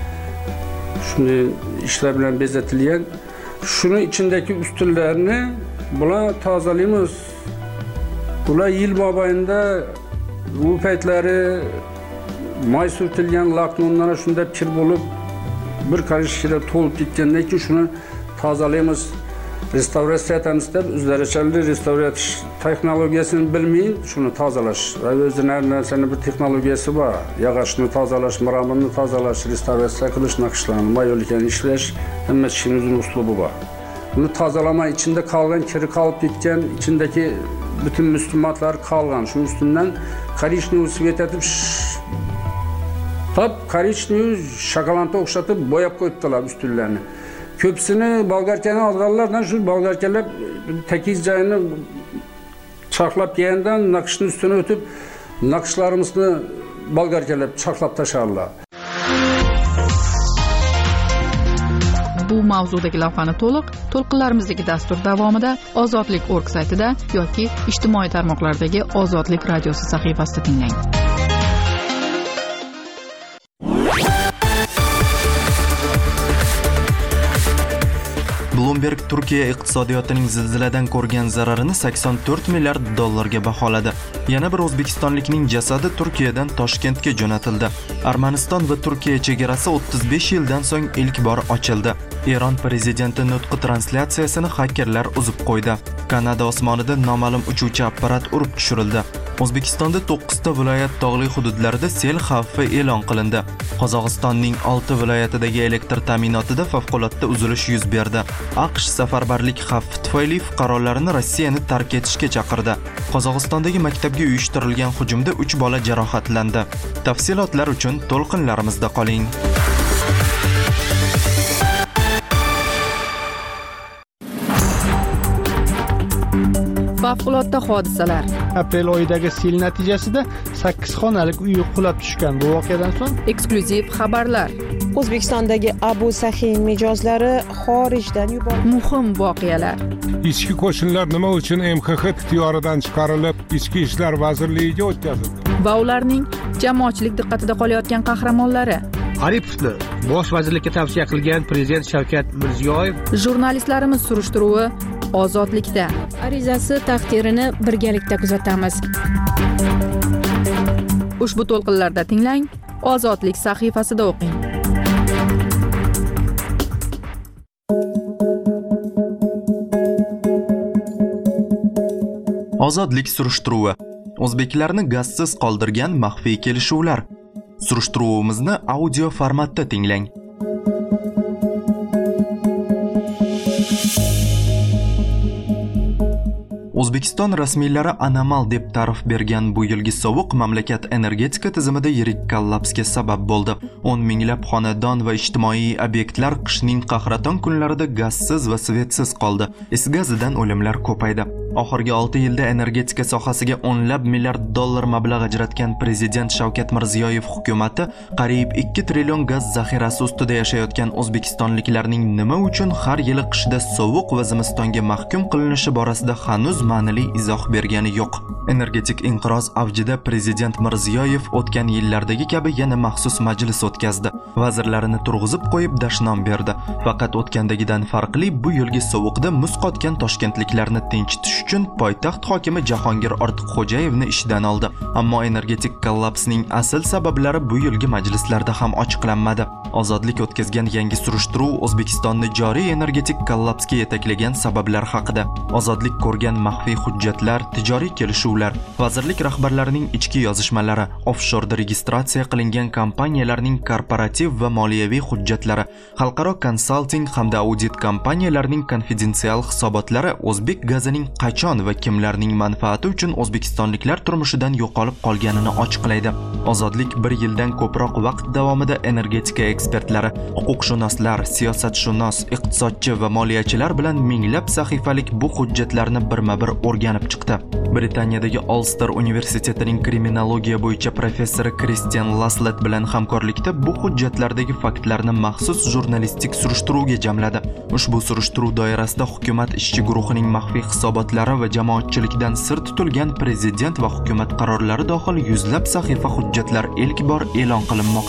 şimdi işler bilen bezetilyen, şunun içindeki üstünlerini buna tazelimiz. Buna yıl babayında bu peytleri may sürtülgen laknonlara şunda pir bulup bir karış şire tolup gitkenler ki şunu tazelimiz. restavratsiya etamiz deb o'zlarichalik restavratsiya texnologiyasini bilmayin, shuni tozalash. Va o'zining har narsaning bir texnologiyasi bor. Yog'ochni tozalash, maramirni tozalash, restavratsiya qilish, naqshlarni, mayolikani ishlash, hamma ishning o'zining uslubi bor. Buni tozalamay içinde qolgan, kiri qolib ketgan, ichindagi bütün müslümanlar qolgan. Shu ustidan korичневый svet etib Tap korичневый shokoladga o'xshatib bo'yab qo'yibdilar ustunlarni. Ko'psini bolgarkani olganlardan shu bolgarkalar takiz joyini chaqlab yegandan naqshni ustuna o'tib naqshlarimizni bolgarkalab chaqlab tasharlar. Bu mavzudagi lavhani to'liq to'lqinlarimizdagi dastur davomida Ozodlik nokta org saytida yoki ijtimoiy tarmoqlardagi Ozodlik radiosi sahifasida tinglang. Bloomberg Turkiya iqtisodiyotining zilziladan ko'rgan zararini sakson to'rt milliard dollarga baholadi. Yana bir o'zbekistonlikning jasadi Turkiyadan Toshkentga jo'natildi. Armaniston va Turkiya chegarasi o'ttiz besh yildan so'ng ilk bor ochildi. Eron prezidenti nutqi translyatsiyasini xakerlar uzib qo'ydi. Kanada osmonida noma'lum uchuvchi apparat urib tushirildi. O'zbekistonda to'qqizta viloyat tog'li hududlarida sel xavfi e'lon qilindi. Qozog'istonning olti viloyatidagi elektr ta'minotida favqulodda uzilish yuz berdi. AQSh safarbarlik xavfi tufayli fuqarolarni Rossiyani tark etishga chaqirdi. Qozog'istondagi maktabga uyushtirilgan hujumda uch bola jarohatlandi. Tafsilotlar uchun to'lqinlarimizda qoling. Favqulodda hodisalar. Aprel oyidagi sel natijasida sakkiz xonalik uy qulab tushgan. Bu voqeadan so'ng eksklyuziv xabarlar. O'zbekistondagi Abu Sahiy mijozlari xorijdan yuborildi. Muhim voqealar. Ichki qo'shinlar nima uchun M X X ixtiyoridan chiqarilib, Ichki ishlar vazirligiga o'tkazildi? Va ularning jamoatchilik diqqatida qolayotgan qahramonlari. Aripovni bosh vazirlikka tavsiya qilgan prezident Shavkat Mirziyoyev. Jurnalistlarimiz surishtiruvi Ozodlikda. Arizasi taqdirini birgalikda kuzatamiz. Ushbu to'lqinlarda tinglang, Ozodlik sahifasida o'qing. Ozodlik surishtiruvi. O'zbeklarni gazsiz qoldirgan maxfiy kelishuvlar. Surishtiruvimizni audio formatda tinglang. O'zbekiston rasmiylari anomal deb ta'rif bergan bu yilgi sovuq mamlakat energetika tizimida yirik kollapsga sabab bo'ldi. o'n minglab xonadon va ijtimoiy obyektlar qishning qahraton kunlarida gazsiz va svetsiz qoldi. Is gazidan o'limlar ko'paydi. Oxirgi olti yilda energetika sohasiga o'nlab milliard dollar mablag' ajratgan prezident Shavkat Mirziyoyev hukumatı qariyb ikki trillion gaz zaxirasi ustida yashayotgan o'zbekistonliklarning nima uchun har yili qishda sovuq va zimistonga mahkum qilinishi borasida hanuz ma'nili izoh bergani yo'q. Energetik inqiroz avjida prezident Mirziyoyev o'tgan yillardagi kabi yana maxsus majlis o'tkazdi. Vazirlarini turg'izib qo'yib dashnom berdi. Faqat o'tgandagidan farqli bu yilgi sovuqda muz qotgan toshkentliklarni tinchitish uchun poytaxt hokimi Jahongir Ortiqxo'jayevni ishdan oldi. Ammo energetik kollapsning asl sabablari bu yilgi majlislarda ham ochiqlanmadi. Ozodlik o'tkazgan yangi surishtiruv O'zbekistonni joriy energetik kollapsga yetaklagan sabablar haqida. Ozodlik ko'rgan maxfiy hujjatlar, tijoriy kelishuvlar, vazirlik rahbarlarining ichki yozishmalari, offshorda registratsiya qilingan kompaniyalarning korporativ va moliyaviy hujjatlari, xalqaro konsalting hamda audit kompaniyalarining konfidensial hisobotlari o'zbek gazining qachon va kimlarning manfaati uchun o'zbekistonliklar turmushidan yo'qolib qolganini ochiqlaydi. Ozodlik bir yildan ko'proq vaqt davomida energetika ekspertlari, huquqshunoslar, siyosatshunos, iqtisodchi va moliyachilar bilan minglab sahifalik bu hujjatlarni birma-bir o'rganib chiqdi. Britaniyadagi Ulster universitetining kriminologiya bo'yicha professori Christian Laslet bilan hamkorlikda bu hujjatlardagi faktlarni maxsus jurnalistik surishtiruvga jamladi. Ushbu surishtiruv doirasida hukumat ishchi guruhining maxfiy hisobotlari va jamoatchilikdan sir tutilgan prezident va hukumat qarorlari dohil yuzlab sahifa hujjatlar ilk bor e'lon qilinmoqda.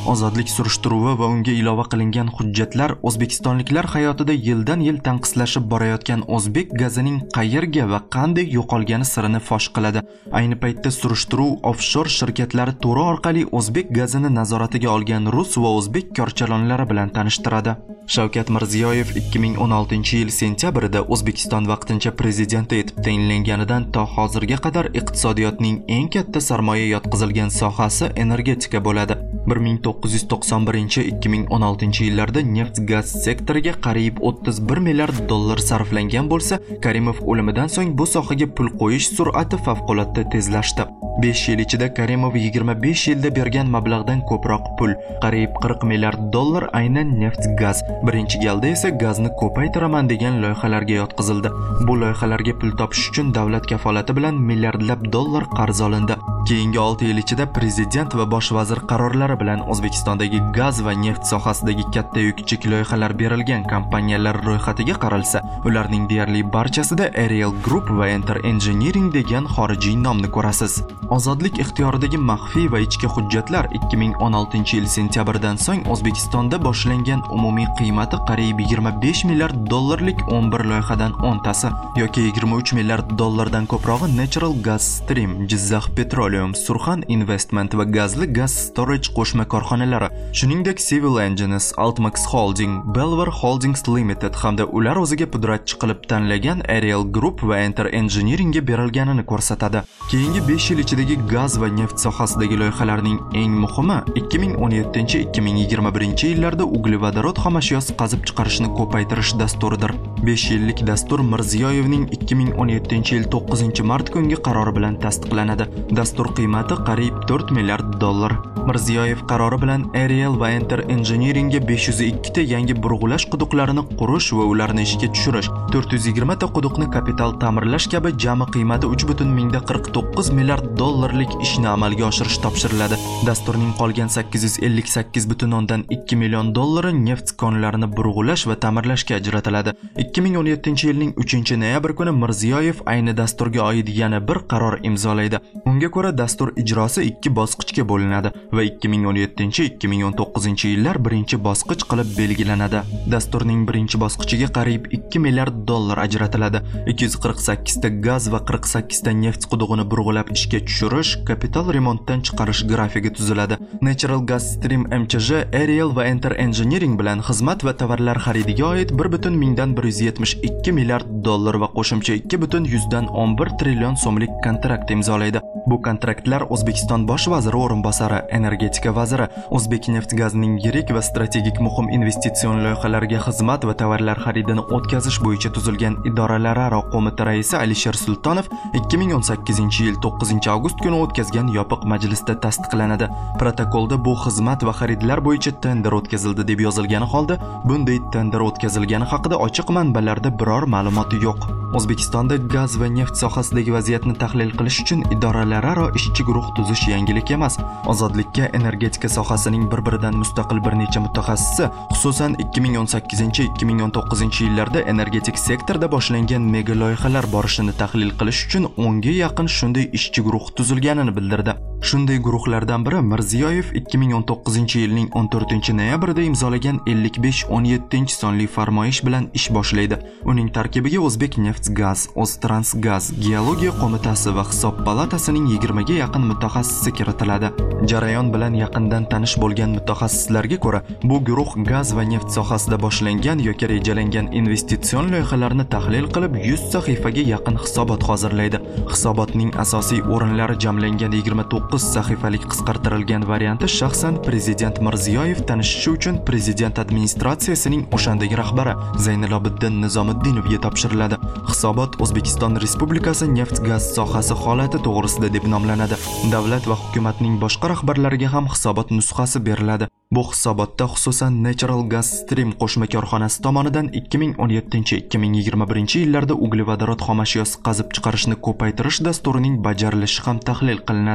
Ozodlik surishtiruvi va unga ilova qilingan hujjatlar o'zbekistonliklar hayotida yildan yil tanqislashib borayotgan o'zbek gazining qayerga va qanday yo'qolgani sirini fosh qiladi. Ayni paytda surishtiruv offshor shirkatlari to'ri orqali o'zbek gazini nazoratiga olgan rus va o'zbek korchalonlari bilan tanishtiradi. Shavkat Mirziyoyev ikki ming o'n oltinchi yil sentyabrida O'zbekiston vaqtincha prezidenti etib tayinlanganidan to hozirga qadar iqtisodiyotning eng katta sarmoya yotqizilgan sohasi energetika bo'ladi. bir ming to'qqiz yuz to'qson birinchi - ikki ming o'n oltinchi yillarda neft-gaz sektoriga qariyb o'ttiz bir milliard dollar sarflangan bo'lsa, Karimov o'limidan so'ng bu sohaga pul qo'yish sur'ati favqulodda tezlashdi. besh yil ichida Karimov yigirma besh yilda bergan mablag'dan ko'proq pul, qariyb qirq milliard dollar aynan neft-gaz, birinchi galda esa gazni ko'paytiraman degan loyihalarga yotqizildi. Bu loyihalarga pul topish uchun davlat kafolati bilan milliardlab dollar qarz olindi. Keyingi olti yil ichida prezident va bosh vazir qarorlari bilan O'zbekistondagi gaz va neft sohasidagi katta yu kichik loyihalar berilgan kompaniyalar ro'yxatiga qaralsa, ularning deyarli barchasida Ariel Group va Enter Engineering degan xorijiy nomni ko'rasiz. Ozodlik ixtiyoridagi maxfiy va ichki hujjatlar ikki ming o'n oltinchi yil sentyabrdan so'ng O'zbekistonda boshlangan umumiy qiymati qariyb yigirma besh milliard dollarlik o'n bir loyihadan o'ntasi yoki yigirma uch milliard dollardan ko'prog'i Natural Gas Stream, Jizzax Petroleum, Surxon Investment va gazli gaz storage qo'shma korxonalari, shuningdek Civil Engines, Altmax Holding, Belver Holdings Limited hamda ular o'ziga pudratchi qilib tanlagan Ariel Group va Enter Engineeringga berilganini ko'rsatadi. Keyingi besh yil ichidagi gaz va neft sohasidagi loyihalarning eng muhimi ikki ming o'n yettinchi - ikki ming yigirma birinchi yillarda uglevodorod xomashyosi qazib chiqarishni ko'paytirish dasturidir. besh yillik dastur Mirziyoyevning ikki ming o'n yettinchi yil to'qqizinchi mart kungi qarori bilan tasdiqlanadi. Dastur qiymati qariyb to'rt milliard dollar. Mirziyoyev qarori bilan Ariel va Enter Engineeringga besh yuz ikki ta yangi burg'ulash quduqlarini qurish va ularni ishga tushirish, to'rt yuz yigirma ta quduqni kapital ta'mirlash kabi jami qiymati uch butun mingda qirq to'qqiz milliard dollarlik ishni amalga oshirish topshiriladi. Dasturning qolgan sakkiz yuz ellik sakkiz butun o'ndan ikki million dollari neft konlarini burg'ulash va ta'mirlashga ajratiladi. ikki ming o'n yettinchi yilning uchinchi noyabr kuni Mirziyoyev ayni dasturga oid yana bir qaror imzolaydi. Unga ko'ra dastur ijrosi ikki bosqichga bo'linadi va ikki ming o'n yettinchi - ikki ming o'n to'qqizinchi yillar birinchi bosqich qilib belgilanadi. Dasturning birinchi bosqichiga qariyb ikki milliard dollar ajratiladi. ikki yuz qirq sakkiz ta gaz va qirq sakkiz ta neft qudug'ini burg'ulab ishga tushirish, kapital remontdan chiqarish grafigi tuziladi. Natural Gas Stream M C J, Ariel va Enter Engineering bilan xizmat va tovarlar xaridiga oid bir butun mingdan bir yuz yetmish ikki milliard dollar va qo'shimcha ikki butun yuzdan o'n bir trillion so'mlik kontrakt imzolaydi. Bu kontraktlar O'zbekiston bosh vaziri o'rinbosari, energetika vaziri, O'zbek neft gazining yirik va strategik muhim investitsion loyihalariga xizmat va tovarlar xaridini o'tkazish bo'yicha tuzilgan idoralararo qo'mita raisi Alisher Sultonov ikki ming o'n sakkizinchi yil to'qqizinchi avgust kuni o'tkazgan yopiq majlisda tasdiqlanadi. Protokolda bu xizmat va xaridlar bo'yicha tender o'tkazildi deb yozilgani holda, bunday tender o'tkazilgani haqida ochiq manbalarda biror ma'lumot yo'q. O'zbekistonda gaz va neft sohasidagi vaziyatni tahlil qilish uchun idoralararo ishchi guruh tuzish yangilik emas. Ozodlikka energetika sohasining bir-biridan mustaqil bir necha mutaxassisi, xususan ikki ming o'n sakkizinchi - ikki ming o'n to'qqizinchi yillarda energetik sektorda boshlangan mega loyihalar borishini tahlil qilish uchun o'nga yaqin shunday ishchi guruh tuzilganini bildirdi. Shunday guruhlardan biri Mirziyoyev ikki ming o'n to'qqizinchi yilning o'n to'rtinchi noyabrida imzolagan ellik besh o'n yettinchi sonli farmoyish bilan ish boshlaydi. Uning tarkibiga O'zbek Neft-Gaz, O'ztransgaz, Geologiya qo'mitasi va Hisob palatasining yigirmaga yaqin mutaxassisi kiritiladi. Jarayon bilan yaqindan tanish bo'lgan mutaxassislarga ko'ra, bu guruh gaz va neft sohasida boshlangan yoki rejalangan investitsion loyihalarni tahlil qilib yuz sahifaga yaqin hisobot hozirlaydi. Hisobotning asosiy o'rinlari jamlangan yigirma to'qqiz sahifalik qisqartirilgan varianti shaxsan prezident Mirziyoyev tanishishi uchun prezident administratsiyasining o'shandagi rahbari Zaynilobiddin Nizomiddinovga topshiriladi. Hisobot O'zbekiston Respublikasi neft-gaz sohasi holati to'g'risida deb nomlanadi. Davlat va hukumatning boshqa rahbarlariga ham hisobot nusxasi beriladi. Bu hisobotda xususan Natural Gas Stream qo'shma korxonasi tomonidan ikki ming o'n yettinchi - ikki ming yigirma birinchi yillarda uglevodorod xomashyosi qazib chiqarishni ko'paytirish dasturining bajarilishi ham tahlil qilinadi.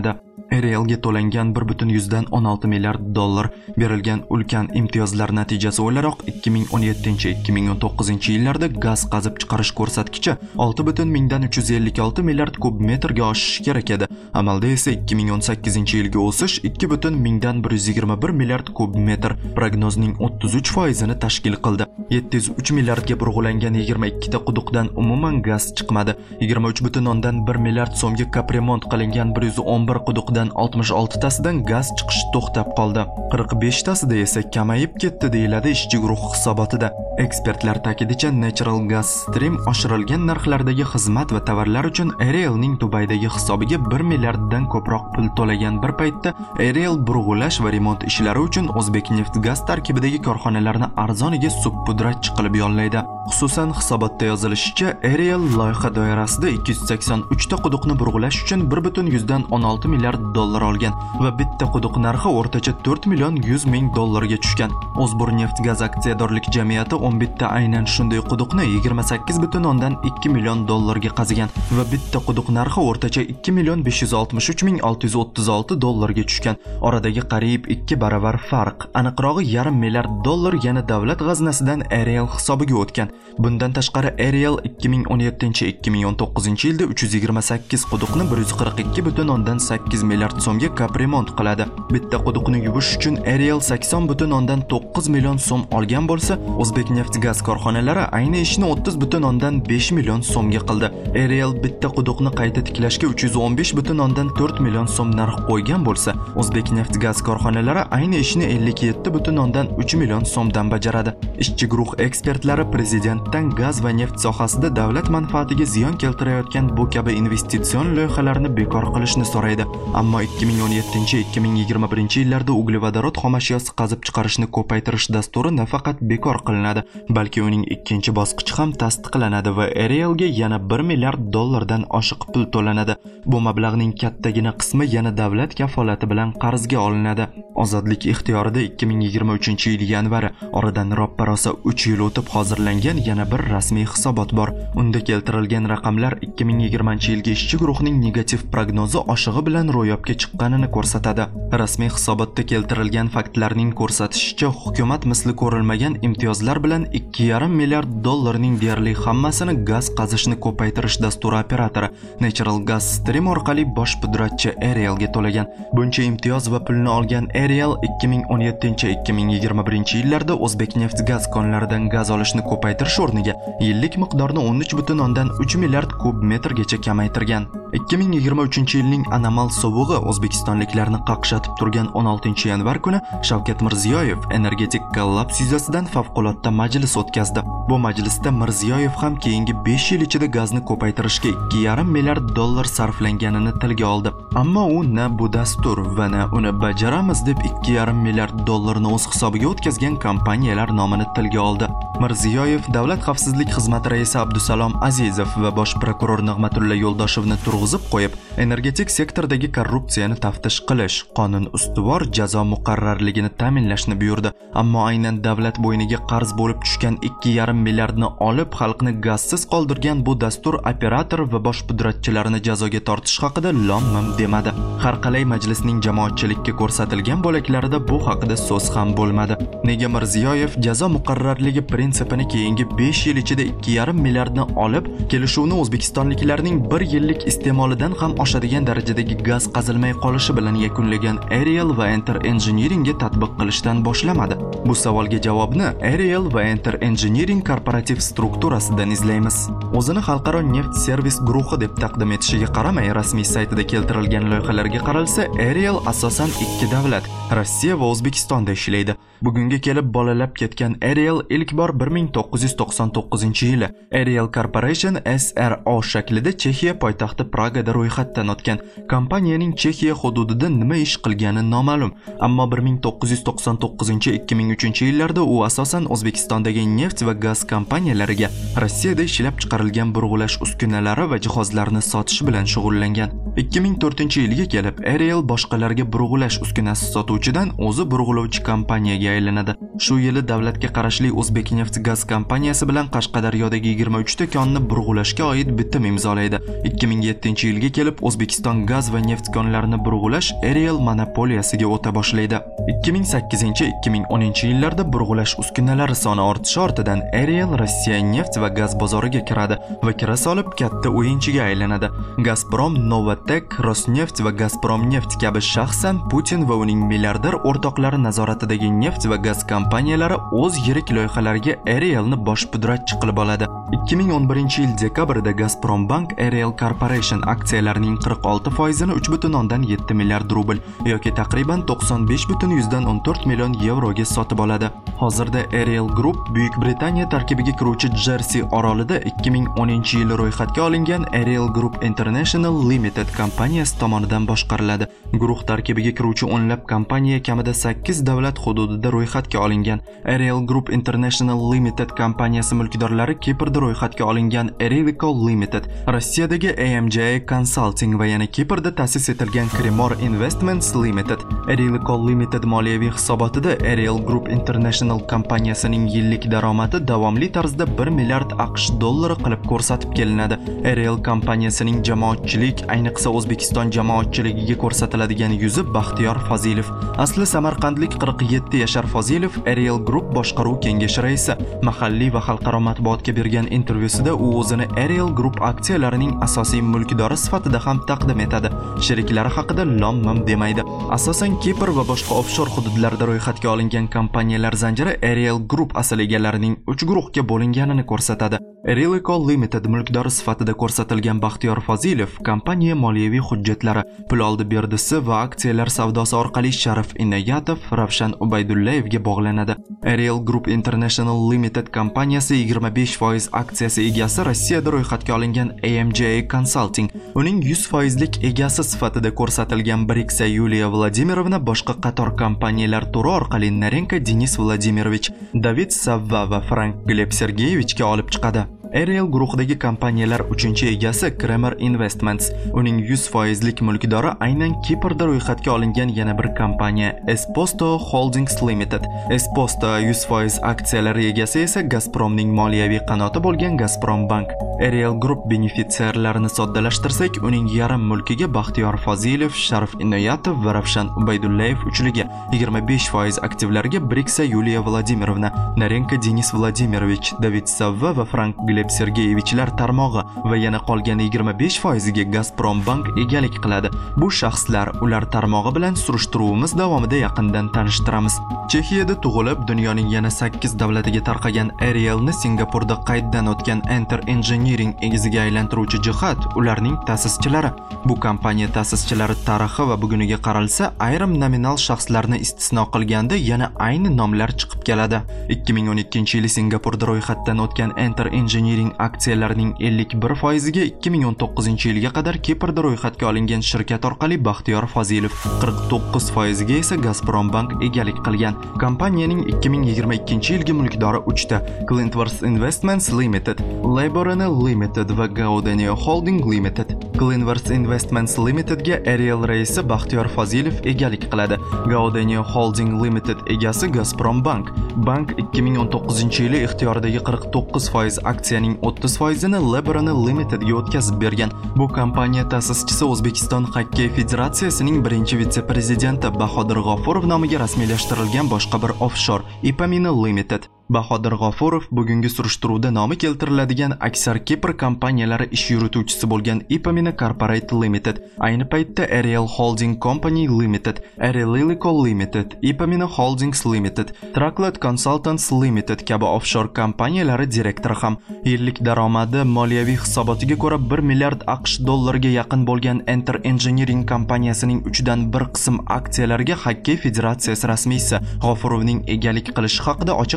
Arielga to'langan bir butun yuzdan o'n olti milliard dollar berilgan ulkan imtiyozlar natijasi o'laroq ikki ming o'n yettinchi - ikki ming o'n to'qqizinchi yillarda gaz qazib chiqarish ko'rsatkichi olti butun mingdan uch yuz ellik olti milliard kub metrga oshishi kerak edi. Amalda esa ikki ming o'n sakkizinchi yilga o'sish ikki butun mingdan bir yuz yigirma bir milliard kub metr prognozning o'ttiz uch foizini tashkil qildi. yetti yuz uch milliardga burg'ulangan yigirma ikkita quduqdan umuman gaz chiqmadi. yigirma uch butun o'ndan bir milliard so'mga kapremont qilingan bir yuz o'n bir quduqdan oltmish oltitasidan gaz chiqish to'xtab qoldi. qirq beshtasida esa kamayib ketdi deyiladi ishchi guruh hisobotida. Ekspertlar ta'kidicha Natural Gas Stream oshirilgan narxlardagi xizmat va tovarlar uchun Arielning Dubaydagi hisobiga bir milliarddan ko'proq pul to'lagan bir paytda Ariel burg'ulash va remont ishlari uchun O'zbekneftgaz tarkibidagi korxonalarni arzoniga subpudratchi qilib yollaydi. Xususan hisobotda yozilishicha, Ariel loyiha doirasida ikki yuz sakson uch ta quduqni burg'ulash uchun bir butun yuzdan o'n olti milliard dollar olgan va bitta quduq narxi o'rtacha to'rt million yuz ming dollarga tushgan. O'zburneftgaz aksiyadorlik jamiyati o'n bitta aynan shunday quduqni yigirma sakkiz butun o'ndan ikki million dollarga qazigan va bitta quduq narxi o'rtacha ikki million besh yuz oltmish uch ming olti yuz o'ttiz olti dollarga tushgan. Oradagi qariyb ikki baravar farq, aniqrog'i yarim milliard dollar yana davlat g'aznasidan Ariel hisobiga o'tgan. Bundan tashqari Ariel ikki ming o'n yettinchi - ikki ming o'n to'qqizinchi yilda uch yuz yigirma sakkiz quduqni bir yuz qirq ikki butun o'ndan sakkiz milliard so'mga kapremont qiladi. Bitta quduqni yuvish uchun Ariel sakson butun o'ndan to'qqiz million so'm olgan bo'lsa, O'zbekneftgaz korxonalari ayni ishni o'ttiz butun o'ndan besh million so'mga qildi. Ariel bitta quduqni qayta tiklashga uch yuz o'n besh butun o'ndan to'rt million so'm narx qo'ygan bo'lsa, O'zbekneftgaz korxonalari ayni ishni ellik yetti butun o'ndan uch million so'mdan bajaradi. Ishchi guruh ekspertlari prezidentdan gaz va neft sohasida davlat manfaatiga ziyon keltirayotgan bu kabi investitsion loyihalarni bekor qilishni so'raydi. Ammo ikki ming o'n yettinchi - ikki ming yigirma birinchi yillarda uglevodorod xomashyosi qazib chiqarishni ko'paytirish dasturi nafaqat bekor qilinadi, balki uning ikkinchi bosqichi ham tasdiqlanadi va Arielga yana bir milliard dollardan oshiq pul to'lanadi. Bu mablag'ning kattagina qismi yana davlat kafolati bilan qarzga olinadi. Ozodlik ixtiyorida ikki ming yigirma uchinchi yil yanvari, oradan roppa-rosa uch yil o'tib hozirlangan yana bir rasmiy hisobot bor. Unda keltirilgan raqamlar ikki ming yigirmanchi yilga ishchi guruhning negativ prognozi oshig'i bilan ro'yobga chiqqanini ko'rsatadi. Rasmiy hisobotda keltirilgan faktlarning ko'rsatishicha, hukumat misli ko'rilmagan imtiyozlar bilan ikki yarim milliard dollarning deyarli hammasini gaz qazishni ko'paytirish dasturi operatori Natural Gas Stream orqali bosh pudratchi Arielga to'lagan. Buncha imtiyoz va pulni olgan Ariel ikki ming o'n yettinchi - ikki ming yigirma birinchi yillarda O'zbekneftgaz konlaridan gaz olishni ko'paytirish o'rniga yillik miqdorni o'n uch butun o'ndan uch milliard kub metrgacha kamaytirgan. ikki ming yigirma uchinchi yilning anomal sovug'i O'zbekistonliklarni qaqshatib turgan o'n oltinchi yanvar kuni Shavkat Mirziyoyev energetik kollaps yuzasidan favqulodda majlis o'tkazdi. Bu majlisda Mirziyoyev ham keyingi besh yil ichida gazni ko'paytirishga ikki yarim milliard dollar sarflanganini tilga oldi. Ammo u na bu dastur va na uni bajaramiz deb ikki yarim milliard dollarni o'z hisobiga o'tkazgan kompaniyalar nomini tilga oldi. Mirziyoyev Davlat xavfsizlik xizmati raisi Abdusalom Azizov va bosh prokuror Nig'matulla Yo'ldoshevni turg'izib qo'yib, energetik sektordagi korrupsiyani taftish qilish, qonun ustuvor jazo muqarrarligini ta'minlashni buyurdi. Ammo aynan davlat bo'yniga qarz bo'lib tushgan ikki yarim milliardni olib xalqni gazsiz qoldirgan bu dastur operator va bosh pudratchilarini jazoga tortish haqida lom-mim demadi. Har qalay majlisning jamoatchilikka ko'rsatilgan bo'laklarida bu haqida so'z ham bo'lmadi. Nega Mirziyoyev jazo muqarrarligi prinsipini keyingi besh yil ichida ikki yarim milliardni olib, kelishuvni O'zbekistonliklarning bir yillik iste'molidan ham oshadigan darajadagi gaz qazilmay qolishi bilan yakunlagan Ariel va Enter Engineeringga tatbiq qilishdan boshlamadi? Bu savolga javobni Ariel va Enter Engineering korporativ strukturasidan izlaymiz. O'zini xalqaro neft servis guruhi deb taqdim etishiga qaramay, rasmiy saytida keltirilgan loyihalarga qaralsa, Ariel asosan ikki davlat, Rossiya va O'zbekistonda ishlaydi. Bugunga kelib bolalab ketgan Ariel ilk bor bir ming to'qqiz yuz to'qson to'qqizinchi yili Ariel Corporation S R O shaklida Chexiya poytaxti Pragada ro'yxatdan o'tgan. Kompaniyaning Chexiya hududida nima ish qilgani noma'lum, ammo bir ming to'qqiz yuz to'qson to'qqizinchi - ikki ming uchinchi yillarda u asosan O'zbekistondagi neft va gaz kompaniyalariga Rossiyada ishlab chiqarilgan burg'ulash uskunalari va jihozlarini sotish bilan shug'ullangan. ikki ming to'rtinchi yilga kelib Ariel boshqalarga burg'ulash uskunasi sotuvchidan o'zi burg'ulovchi kompaniyaga aylanadi. Shu yili davlatga qarashli O'zbekneft gaz kompaniyasi bilan Qashqadaryodagi yigirma uch ta konni burg'ulashga oid bitim imzolaydi. ikki ming yettinchi yilga kelib O'zbekiston gaz va neft konlarini burg'ulash Ariel monopoliyasiga o'ta boshlaydi. ikki ming sakkizinchi ikki ming o'ninchi yillarda burg'ulash uskunalari soni ortishi ortidan Ariel Rossiya neft va gaz bozoriga kiradi va kira solib katta o'yinchiga aylanadi. Gazprom, Novatek, Rosneft va Gazprom neft kabi shaxsan Putin va uning milliarder o'rtoqlari nazoratidagi neft va gaz kompaniyalari o'z yirik loyihalariga Arielni bosh pudratchi qilib oladi. ikki ming o'n birinchi yil dekabrida Gazprom Bank Ariel Corporation aksiyalarining qirq olti foizini uch butun o'ndan yetti milliard rubl yoki taqriban to'qson besh butun yuzdan o'n to'rt million yevroga sotib oladi. Hozirda Ariel Group Buyuk Britaniya tarkibiga kiruvchi Jersey orolida ikki ming o'ninchi yili ro'yxatga olingan Ariel Group International Limited kompaniyasi tomonidan boshqariladi. Guruh tarkibiga kiruvchi o'nlab kompaniya kamida sakkiz davlat hududida ro'yxatga olingan. Ariel Group International Limited kompaniyasi mulkdorlari Kiprda ro'yxatga olingan Arelico Limited, Rossiyadagi A M J A Consulting va yana Kiprda ta'sis etilgan Cremor Investments Limited. Arelico Limited moliyaviy hisobotida Ariel Group International kompaniyasining yillik daromadi davomli tarzda bir milliard AQSh dollari qilib ko'rsatib kelinadi. Ariel kompaniyasining jamoatchilik, ayniqsa O'zbekiston jamoatchiligiga ko'rsatiladigan yuzi Baxtiyor Fozilov. Asli samarqandlik qirq yetti yashar Fozilov Ariel Group boshqaruv kengashi raisi. Mahalliy va xalqaro matbuotga bergan intervyusida u o'zini Ariel Group aksiyalarining asosiy mulkdori sifatida ham taqdim etadi. Sheriklari haqida lom-mim demaydi. Asosan Kipr va boshqa offshor hududlarda ro'yxatga olingan kompaniyalar zanjiri Ariel Group asl egalarining uch guruhga bo'linganini ko'rsatadi. Arelico Limited mulkdori sifatida ko'rsatilgan Baxtiyor Fozilov kompaniya moliyaviy hujjatlari, pul oldi berdisi va aksiyalar savdosi orqali Sharif Inoyatov, Ravshan Ubaydullayevga bog'lanadi. Ariel Group International Limited kompaniyasi yigirma besh foiz aksiyasi egasi Rossiyada ro'yxatga olingan A M J A Consulting, uning yuz foizlik egasi sifatida ko'rsatilgan Briksa Yuliya Vladimirovna boshqa qator kompaniyalar turi orqali Narenko Denis Vladimirovich, David Savva va Frank Gleb Sergeyevichga olib chiqadi. Ariel guruhidagi kompaniyalar uchinchi egasi Cremor Investments, uning yuz foizlik mulkdori aynan Kiprda ro'yxatga olingan yana bir kompaniya Esposto Holdings Limited. Esposto yuz foiz aksiyalari egasi esa Gazpromning moliyaviy qanoti bo'lgan Gazprom Bank. Ariel Group benefitsiarlarini soddalashtirsak, uning yarim mulkiga Baxtiyor Fozilov, Sharif Inoyatov va Ravshan Ubaydullayev uchligiga, yigirma besh foiz aktivlariga Briksa Yuliya Vladimirovna, Narenko Denis Vladimirovich, David Savva va Frank Gleb Sergeyevichlar tarmog'i va yana qolgan yigirma besh foiziga Gazprom Bank egalik qiladi. Bu shaxslar ular tarmog'i bilan surishtiruvimiz davomida yaqindan tanishtiramiz. Chexiyada tug'ilib, dunyoning yana sakkiz davlatiga tarqagan Arielni Singapurda qayddan o'tgan Enter Engineering egiziga aylantiruvchi jihat ularning ta'sischilari. Bu kompaniya ta'sischilari tarixi va buguniga qaralsa, ayrim nominal shaxslarni istisno qilganda yana ayni nomlar chiqib keladi. ikki ming o'n ikkinchi yili Singapurda ro'yxatdan o'tgan Enter Engineering aksiyalarining ellik bir foiziga ikki ming o'n to'qqizinchi yilga qadar Kiprda ro'yxatga olingan shirkat orqali Baxtiyor Fozilov, qirq to'qqiz foiziga esa Gazprom Bank egalik qilgan. Kompaniyaning ikki ming yigirma ikkinchi yilgi mulkdori uchta: Clintworth Investments Limited, Laborana Limited va Gaudenio Holding Limited. Clintworth Investments Limitedga Ariel raisi Baxtiyor Fozilov egalik qiladi. Gaudenio Holding Limited egasi Gazprom Bank. Bank ikki ming o'n to'qqizinchi yili ixtiyoridagi qirq to'qqiz foiz aksiyaning o'ttiz foizini Laborana Limitedga o'tkazib bergan. Bu kompaniya ta'sischisi O'zbekiston Xokkey Federatsiyasining birinchi vitse-prezidenti Bahodir G'ofurov nomiga rasmiylashtirilgan boshqa bir offshore Ipamina Limited. Bahodir G'ofurov bugungi surishtiruvda nomi keltiriladigan aksar Kipr kompaniyalari ish yurituvchisi bo'lgan Ipamina Corporate Limited, ayni paytda Ariel Holding Company Limited, Arelico Limited, Ipamina Holdings Limited, Trucklet Consultants Limited kabi offshore kompaniyalari direktori ham. Yillik daromadi moliyaviy hisobotiga ko'ra bir milliard AQSh dollariga yaqin bo'lgan Enter Engineering kompaniyasining uchdan bir qism aksiyalariga Xokkey Federatsiyasi rasmiysi G'ofurovning egalik qilishi haqida ochiq manbalar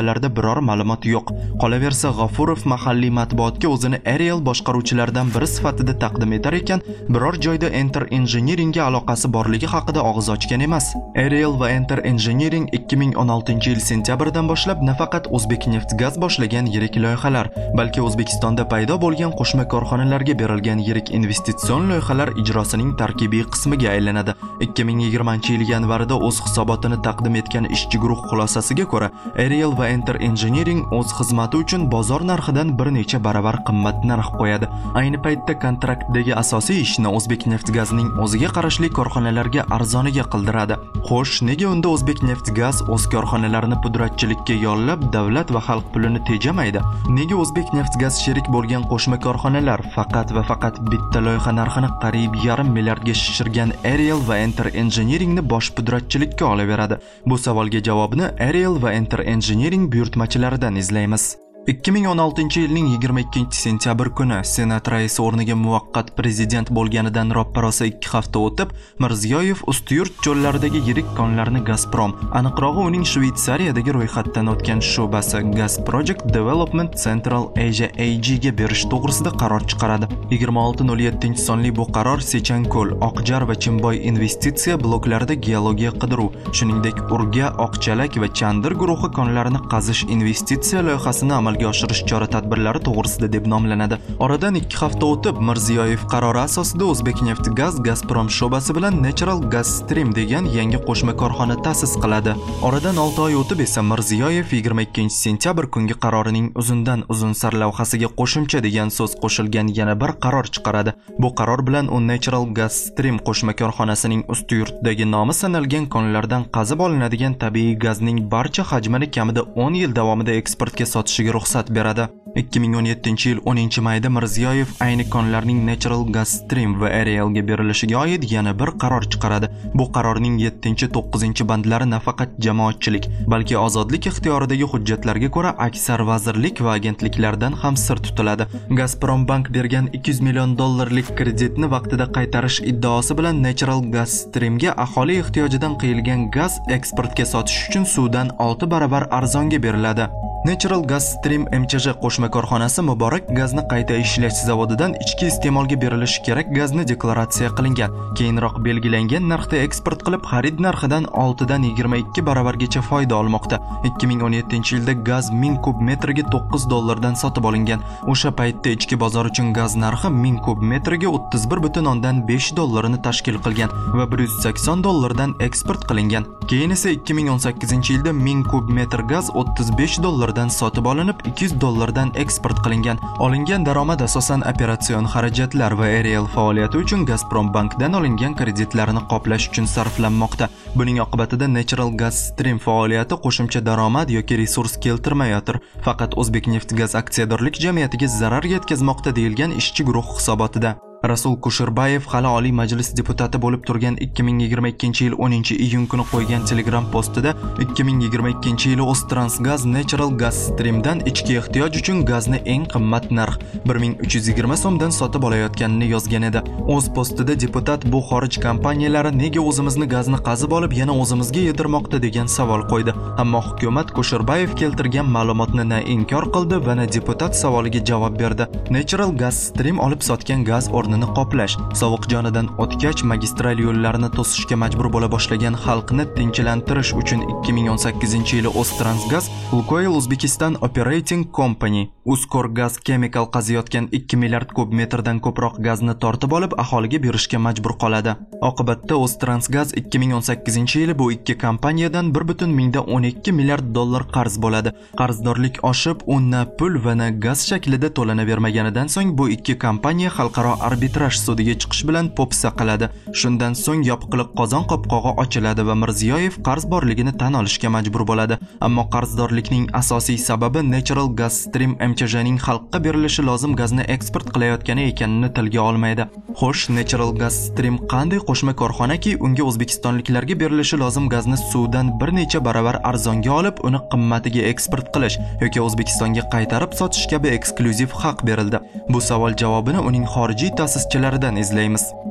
manbalarda biror ma'lumot yo'q. Qolaversa, G'afurov mahalliy matbuotga o'zini Ariel boshqaruvchilaridan biri sifatida taqdim etar ekan, biror joyda Enter Engineeringga aloqasi borligi haqida og'iz ochgan emas. Ariel va Enter Engineering ikki ming o'n oltinchi yil sentyabrdan boshlab nafaqat O'zbekneftgaz boshlagan yirik loyihalar, balki O'zbekistonda paydo bo'lgan qo'shma korxonalarga berilgan yirik investitsion loyihalar ijrosining tarkibiy qismiga aylanadi. ikki ming yigirmanchi yil yanvarida o'z hisobotini taqdim etgan ishchi guruh xulosasiga ko'ra, Ariel va Enter Engineering o'z xizmati uchun bozor narxidan bir necha baravar qimmat narx qo'yadi. Ayni paytda kontraktdagi asosiy ishni O'zbekneftgazning o'ziga qarashli korxonalarga arzoniga qildiradi. Xo'sh, nega unda O'zbekneftgaz o'z korxonalarini pudratchilikka yollab, davlat va xalq pulini tejamaydi? Nega O'zbekneftgaz sherik bo'lgan qo'shma korxonalar faqat va faqat bitta loyiha narxini qariyb yarim milliardga shishirgan Ariel va Enter Engineeringni bosh pudratchilikka olaveradi? Bu savolga javobni Ariel va Enter Engineering buyurtmachilaridan izlaymiz. ikki ming o'n oltinchi yilning yigirma ikkinchi sentyabr kuni Senat raisi o'rniga muvaqqat prezident bo'lganidan roppa-rosa ikki hafta o'tib, Mirziyoyev Ustiyurt cho'llaridagi yirik konlarni Gazprom, aniqrog'i uning Shveysariyadagi ro'yxatdan o'tgan sho'basi Gas Project Development Central Asia A G ga berish to'g'risida qaror chiqaradi. yigirma olti nol yettinchi sonli bu qaror Sechanko'l, Oqjar va Chimboy investitsiya bloklarida geologiya qidiruv, shuningdek Urga, Oqchalak va Chandir guruhi konlarini qazish investitsiya loyihasini amalga oshirish chora-tadbirlari to'g'risida deb nomlanadi. Oradan ikki hafta o'tib, Mirziyoyev qarori asosida O'zbekneftgaz Gazprom sho'basi bilan Natural Gas Stream degan yangi qo'shma korxona ta'sis qiladi. Oradan olti oy o'tib esa Mirziyoyev yigirma ikkinchi sentyabr kungi qarorining uzundan uzun sarlavhasiga qo'shimcha degan so'z qo'shilgan yana bir qaror chiqaradi. Bu qaror bilan u Natural Gas Stream qo'shma korxonasining Ustiyurtdagi nomi sanalgan konlardan qazib olinadigan tabiiy gazning barcha hajmini kamida o'n yil davomida eksportga sotishiga ruxsat beradi. ikki ming o'n yettinchi yil o'ninchi mayda Mirziyoyev ayni konlarning Natural Gas Stream va Arielga berilishiga oid yana bir qaror chiqaradi. Bu qarorning yettinchi to'qqizinchi bandlari nafaqat jamoatchilik, balki ozodlik ixtiyoridagi hujjatlarga ko'ra aksar vazirlik va agentliklardan ham sir tutiladi. Gazprom bank bergan ikki yuz million dollarlik kreditni vaqtida qaytarish iddaosi bilan Natural Gas Streamga aholi ehtiyojidan qiyilgan gaz eksportga sotish uchun suvdan olti baravar arzonga beriladi. Natural Gas Stream M Ch J qo'shma korxonasi Muborak gazni qayta ishlash zavodidan ichki iste'molga berilishi kerak gazni deklaratsiya qilingan, keyinroq belgilangan narxda eksport qilib, xarid narxidan oltidan yigirma ikki baravargacha foyda olmoqda. ikki ming o'n yettinchi yilda gaz ming kub metriga to'qqiz dollardan sotib olingan. O'sha paytda ichki bozor uchun gaz narxi ming kub metriga o'ttiz bir butun o'ndan besh dollarini tashkil qilgan va bir yuz sakson dollardan eksport qilingan. Keyin esa ikki ming o'n sakkizinchi yilda ming kub metr gaz o'ttiz besh dollardan sotib olinib, ikki yuz dollardan eksport qilingan. Olingan daromad asosan operatsion xarajatlar va Ariel faoliyati uchun Gazprom bankdan olingan kreditlarni qoplash uchun sarflanmoqda. Buning oqibatida Natural Gas Stream faoliyati qo'shimcha daromad yoki resurs keltirmayotir. Faqat O'zbekneftgaz aksiyadorlik jamiyatiga zarar yetkazmoqda deyilgan ishchi guruh hisobotida. Rasul Kusherbayev hali Oliy Majlis deputati bo'lib turgan ikki ming yigirma ikkinchi yil o'ninchi iyun kuni qo'ygan Telegram postida ikki ming yigirma ikkinchi yili O'ztransgaz Natural Gas Streamdan ichki ehtiyoj uchun gazni eng qimmat narx bir ming uch yuz yigirma so'mdan sotib olayotganini yozgan edi. O'z postida deputat bu xorij kompaniyalari nega o'zimizni gazni qazib olib yana o'zimizga yedirmoqda degan savol qo'ydi. Ammo hukumat Kusherbayev keltirgan ma'lumotni na inkor qildi va na deputat savoliga javob berdi. Natural Gas Stream olib sotgan gaz o'rnini qoplash, sovuq jonidan o'tkach magistral yo'llarni to'sishga majbur bo'la boshlagan xalqni tinchlantirish uchun ikki ming o'n sakkizinchi yili O'ztransgaz Lukoil Uzbekistan Operating Company Uzkor Gaz Chemical qaziyotgan ikki milliard kub metrdan ko'proq gazni tortib olib aholiga berishga majbur qoladi. Oqibatda O'ztransgaz ikki ming o'n sakkizinchi yili bu ikki kompaniyadan bir butun mingda o'n ikki milliard dollar qarz bo'ladi. Qarzdorlik oshib, unna pul va na gaz shaklida to'lanavermaganidan so'ng bu ikki kompaniya xalqaro arbitraj sudiga chiqish bilan po'pisa qiladi. Shundan so'ng yopiqliq qozon qopqog'i ochiladi va Mirziyoyev qarz borligini tan olishga majbur bo'ladi. Ammo qarzdorlikning asosiy sababi Natural Gas Stream M Ch J'ning xalqqa berilishi lozim gazni eksport qilayotgani ekanini tilga olmaydi. Xo'sh, Natural Gas Stream qanday qo'shma korxonaki unga o'zbekistonliklarga berilishi lozim gazni suvdan bir necha baravar arzonga olib, uni qimmatiga eksport qilish yoki O'zbekistonga qaytarib sotish kabi eksklyuziv haq berildi? Bu savol javobini uning xorijiy ta'sischilaridan izlaymiz.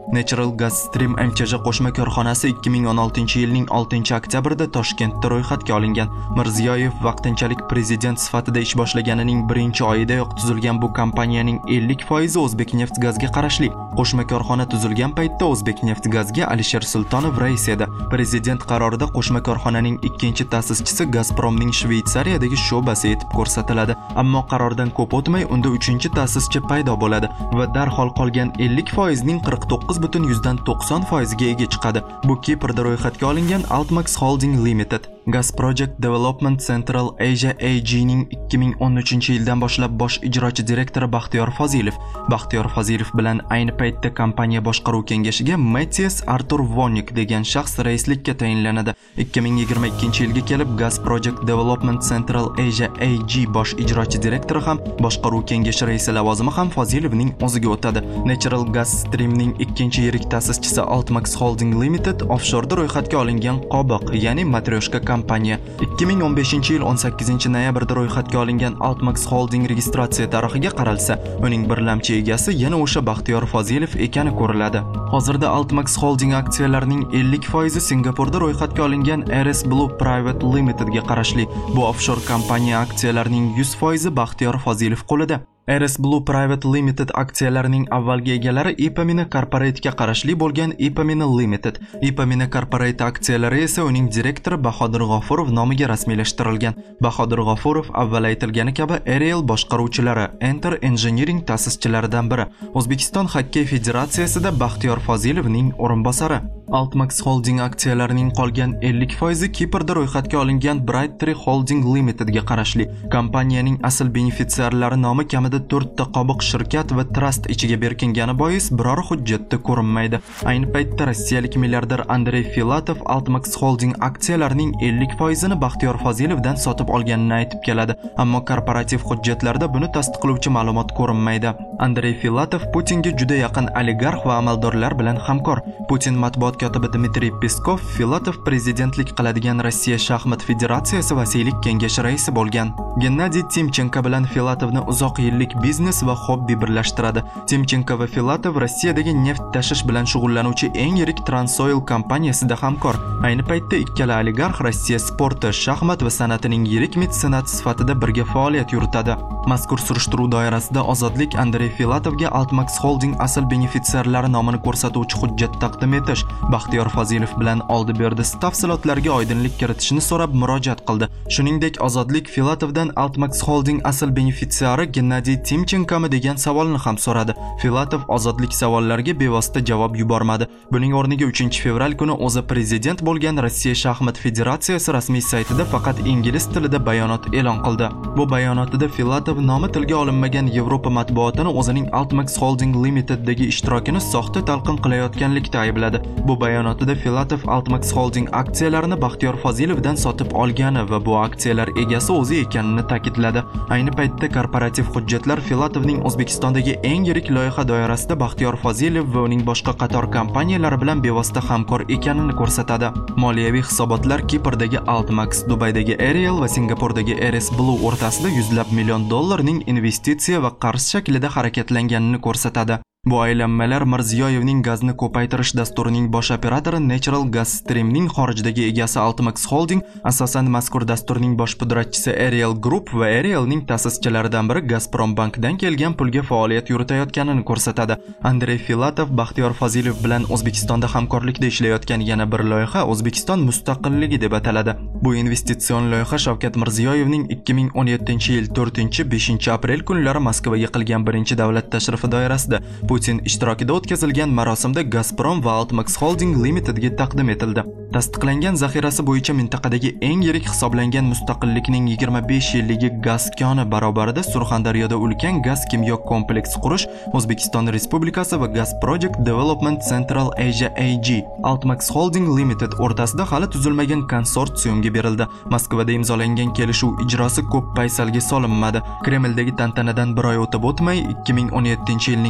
Natural Gas Stream M Ch J qo'shma korxonasi ikki ming o'n oltinchi yilning oltinchi oktyabrida Toshkentda ro'yxatga olingan. Mirziyoyev vaqtinchalik prezident sifatida ish boshlaganining birinchi oyidayoq tuzilgan bu kompaniyaning ellik foizi O'zbekneftgazga qarashli. Qo'shma korxona tuzilgan paytda O'zbekneftgazga Alisher Sultonov rais edi. Prezident qarorida qo'shma korxonaning ikkinchi ta'sischisi Gazpromning Shveysariyadagi sho'basi etib ko'rsatiladi. Ammo qarordan ko'p o'tmay unda uchinchi ta'sischi paydo bo'ladi va darhol qolgan ellik foizning qirq to'qqiz butun yuzdan to'qson foiziga ega chiqadi. Bu Kiprda ro'yxatga olingan Altmax Holding Limited. Gas Project Development Central Asia A G ning ikki ming o'n uchinchi yildan boshlab bosh ijrochi direktori Baxtiyor Fozilov. Baxtiyor Fozilov bilan ayni paytda kompaniya boshqaruv kengashiga Matthias Artur Vonnik degan shaxs raislikka tayinlanadi. ikki ming yigirma ikkinchi yilga kelib Gas Project Development Central Asia A G bosh ijrochi direktori ham, boshqaruv kengashi raisi lavozimi ham Fozilovning o'ziga o'tadi. Natural Gas Streamning ikkinchi yirik ta'sischisi Altmax Holding Limited offshore ro'yxatga olingan qobiq, ya'ni matryoshka kompaniya. ikki ming o'n beshinchi yil o'n sakkizinchi noyabrda ro'yxatga olingan Altmax Holding registratsiya tarixiga qaralsa, uning birlamchi egasi yana o'sha Baxtiyor Fozilov ekani ko'riladi. Hozirda Altmax Holding aksiyalarining ellik foizi Singapurda ro'yxatga olingan R S Blue Private Limitedga qarashli. Bu offshore kompaniya aksiyalarining yuz foizi Baxtiyor Fozilov qo'lida. R S Blue Private Limited aksiyalarining avvalgi egalari Ipamina Corporate'ga qarashli bo'lgan Ipamina Limited. Ipamina Corporate aksiyalari esa uning direktori Bahodir G'ofurov nomiga rasmiylashtirilgan. Bahodir G'ofurov avval aytilgani kabi Ariel boshqaruvchilari, Enter Engineering ta'sischilaridan biri. O'zbekiston Xokkey Federatsiyasida Baxtiyor Fozilovning o'rinbosari. Altmax Holding aksiyalarining qolgan ellik foizi Kiprda ro'yxatga olingan Brightree Holding Limitedga qarashli. Kompaniyaning asl benefitsiarlari nomi kamida to'rtta qobiq shirkat va trust ichiga berkingani bois biror hujjatda ko'rinmaydi. Ayni paytda rossiyalik milliarder Andrey Filatov Altmax Holding aksiyalarining ellik foizini Baxtiyor Fozilovdan sotib olganini aytib keladi, ammo korporativ hujjatlarda buni tasdiqlovchi ma'lumot ko'rinmaydi. Andrey Filatov Putinga juda yaqin oligarx va amaldorlar bilan hamkor. Putin matbuot kotibi Dmitriy Peskov Filatov prezidentlik qiladigan Rossiya shaxmat federatsiyasi vasiylik kengashi raisi bo'lgan. Gennadiy Timchenko bilan Filatovni uzoq yillik biznes va hobbi birlashtiradi. Timchenko va Filatov Rossiyadagi neft tashish bilan shug'ullanuvchi eng yirik Transoil kompaniyasida hamkor. Ayni paytda ikkala oligarx Rossiya sporti, shaxmat va san'atining yirik metsenati sifatida birga faoliyat yuritadi. Mazkur surishtiruv doirasida Ozodlik Andrey Filatovga Altmax Holding asl benefitsiarlari nomini ko'rsatuvchi hujjat taqdim etish, Baxtiyor Fozilov bilan oldi-berdi tafsilotlarga oydinlik kiritishni so'rab murojaat qildi. Shuningdek, Ozodlik Filatovdan Altmax Holding asl benefitsiari Gennadiy Timchenkomi degan savolni ham so'radi. Filatov Ozodlik savollariga bevosita javob yubormadi. Buning o'rniga uchinchi fevral kuni o'zi prezident bo'lgan Rossiya shaxmat federatsiyasi rasmiy saytida faqat ingliz tilida bayonot e'lon qildi. Bu bayonotida Filatov nomi tilga olinmagan Yevropa matbuotini o'zining Altmax Holding Limited'dagi ishtirokini soxta talqin qilayotganlikda aybladi. Bu bayonotida Filatov Altmax Holding aksiyalarini Baxtiyor Fozilovdan sotib olgani va bu aksiyalar egasi o'zi ekanini ta'kidladi. Ayni paytda korporativ hujjatlar Filatovning O'zbekistondagi eng yirik loyiha doirasida Baxtiyor Fozilov va uning boshqa qator kompaniyalari bilan bevosita hamkor ekanini ko'rsatadi. Moliyaviy hisobotlar Kiprdagi Altmax, Dubaydagi Ariel va Singapurdagi R S Blue o'rtasida yuzlab million dollarning investitsiya va qarz shaklida harakatlanganini ko'rsatadi. Bu aylanmalar Mirziyoyevning gazni ko'paytirish dasturining bosh operatori Natural Gas Streamning xorijdagi egasi Altmax Holding, asosan mazkur dasturning bosh pudratchisi Ariel Group va Arielning ta'sischilaridan biri Gazprom bankdan kelgan pulga faoliyat yuritayotganini ko'rsatadi. Andrey Filatov Baxtiyor Fozilov bilan O'zbekistonda hamkorlikda ishlayotgan yana bir loyiha O'zbekiston mustaqilligi deb ataladi. Bu investitsion loyiha Shavkat Mirziyoyevning ikki ming o'n yettinchi yil to'rtinchi beshinchi aprel kunlari Moskvaga qilgan birinchi davlat tashrifi doirasida Putin ishtirokida o'tkazilgan marosimda Gazprom va Altmax Holding Limited'ga taqdim etildi. Tasdiqlangan zaxirasi bo'yicha mintaqadagi eng yirik hisoblangan mustaqillikning yigirma besh yilligi gaz koni barobarida Surxondaryoda ulkan gaz kimyo kompleksi qurish O'zbekiston Respublikasi va Gas Project Development Central Asia A G Altmax Holding Limited o'rtasida hali tuzilmagan konsorsiumga berildi. Moskvada imzolangan kelishuv ijrosi ko'p paysalga solinmadi. Kremldagi tantanadan bir oy o'tib o'tmay ikki ming o'n yettinchi yilning uchinchi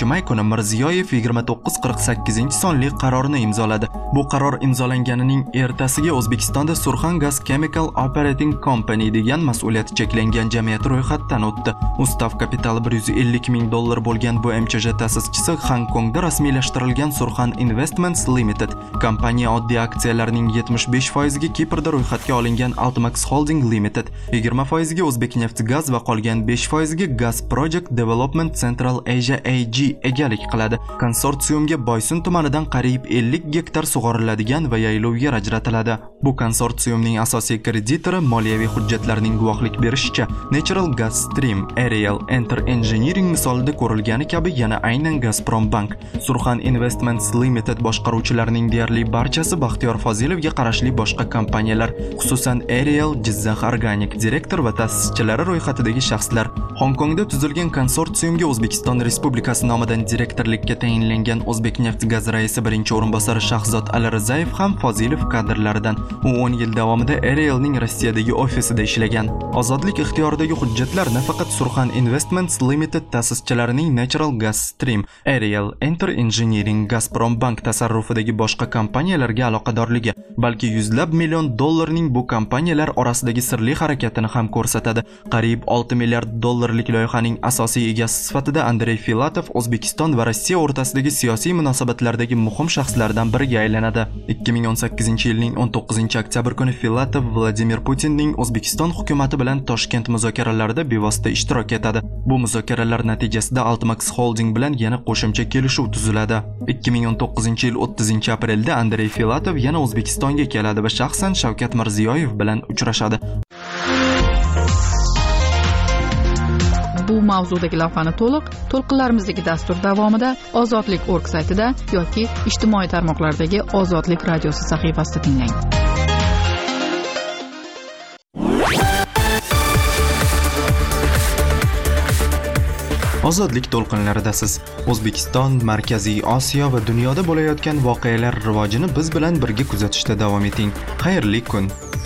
may kuni Mirziyoyev yigirma to'qqiz qirq sakkizinchi sonli qarorini imzoladi. Bu qaror imzolanganining ertasiga O'zbekistonda Surxon Gas Chemical Operating Company degan mas'uliyati cheklangan jamiyat ro'yxatdan o'tdi. Ustav kapitali bir yuz ellik ming dollar bo'lgan bu M Ch J ta'sischisi Hongkongda rasmiylashtirilgan Surxon Investments Limited kompaniya oddiy aksiyalarining yetmish besh foiziga Kiprda ro'yxatga olingan Altmax Holding Limited, yigirma foiziga O'zbekneftgaz va qolgan besh foiziga Gas Project Development Central Asia A G egalik qiladi. Konsorsiumga Boysun tumanidan qariyb ellik gektar sug'oriladigan va yaylov yer ajratiladi. Bu konsorsiumning asosiy kreditori moliyaviy hujjatlarning guvohlik berishicha Natural Gas Stream, Aerial Enter Engineering misolida ko'rilgani kabi yana aynan Gazprom Bank. Surxon Investments Limited boshqaruvchilarining deyarli barchasi Baxtiyor Fozilovga qarashli boshqa kompaniyalar, xususan Aerial, Jizzax Organic direktor va ta'sischilari ro'yxatidagi shaxslar. Hongkongda tuzilgan konsorsiumga O'zbekiston Respublikasi nomidan direktorlikka tayinlangan O'zbekneftgaz raisi birinchi o'rinbosari Shahzod Alirizayev ham Fozilov kadrlaridan. U o'n yil davomida Aerialning Rossiyadagi ofisida ishlagan. Ozodlik ixtiyoridagi hujjatlar nafaqat Surxon Investments Limited ta'sischilarining Natural Gas Stream, Aerial Enter Engineering, Gazprom Bank tasarrufidagi boshqa kompaniyalarga aloqadorligi, balki yuzlab million dollarning bu kompaniyalar orasidagi sirli harakatini ham ko'rsatadi. Qariyb olti milliard dollarlik loyihaning asosiy egasi sifatida Andrey Filatov O'zbekiston va Rossiya o'rtasidagi siyosiy munosabatlardagi muhim shaxslardan biriga aylanadi. ikki ming o'n sakkizinchi yilning o'n to'qqizinchi oktyabr kuni Filatov Vladimir Putinning O'zbekiston hukumatı bilan Toshkent muzokaralarida bevosita ishtirok etadi. Bu muzokaralar natijasida Altmax Holding bilan yana qo'shimcha kelishuv tuziladi. ikki ming o'n to'qqizinchi yil o'ttizinchi aprelda Andrey Filatov yana O'zbekistonga keladi va shaxsan Shavkat Mirziyoyev bilan uchrashadi. Bu mavzudagi lavhani to'liq to'lqinlarimizdagi dastur davomida ozodlik точка org saytida yoki ijtimoiy tarmoqlardagi Ozodlik radiosi sahifasida tinglang. Ozodlik to'lqinlaridasiz. O'zbekiston, Markaziy Osiyo va dunyoda bo'layotgan voqealar rivojini biz bilan birga kuzatishda davom eting. Xayrli kun.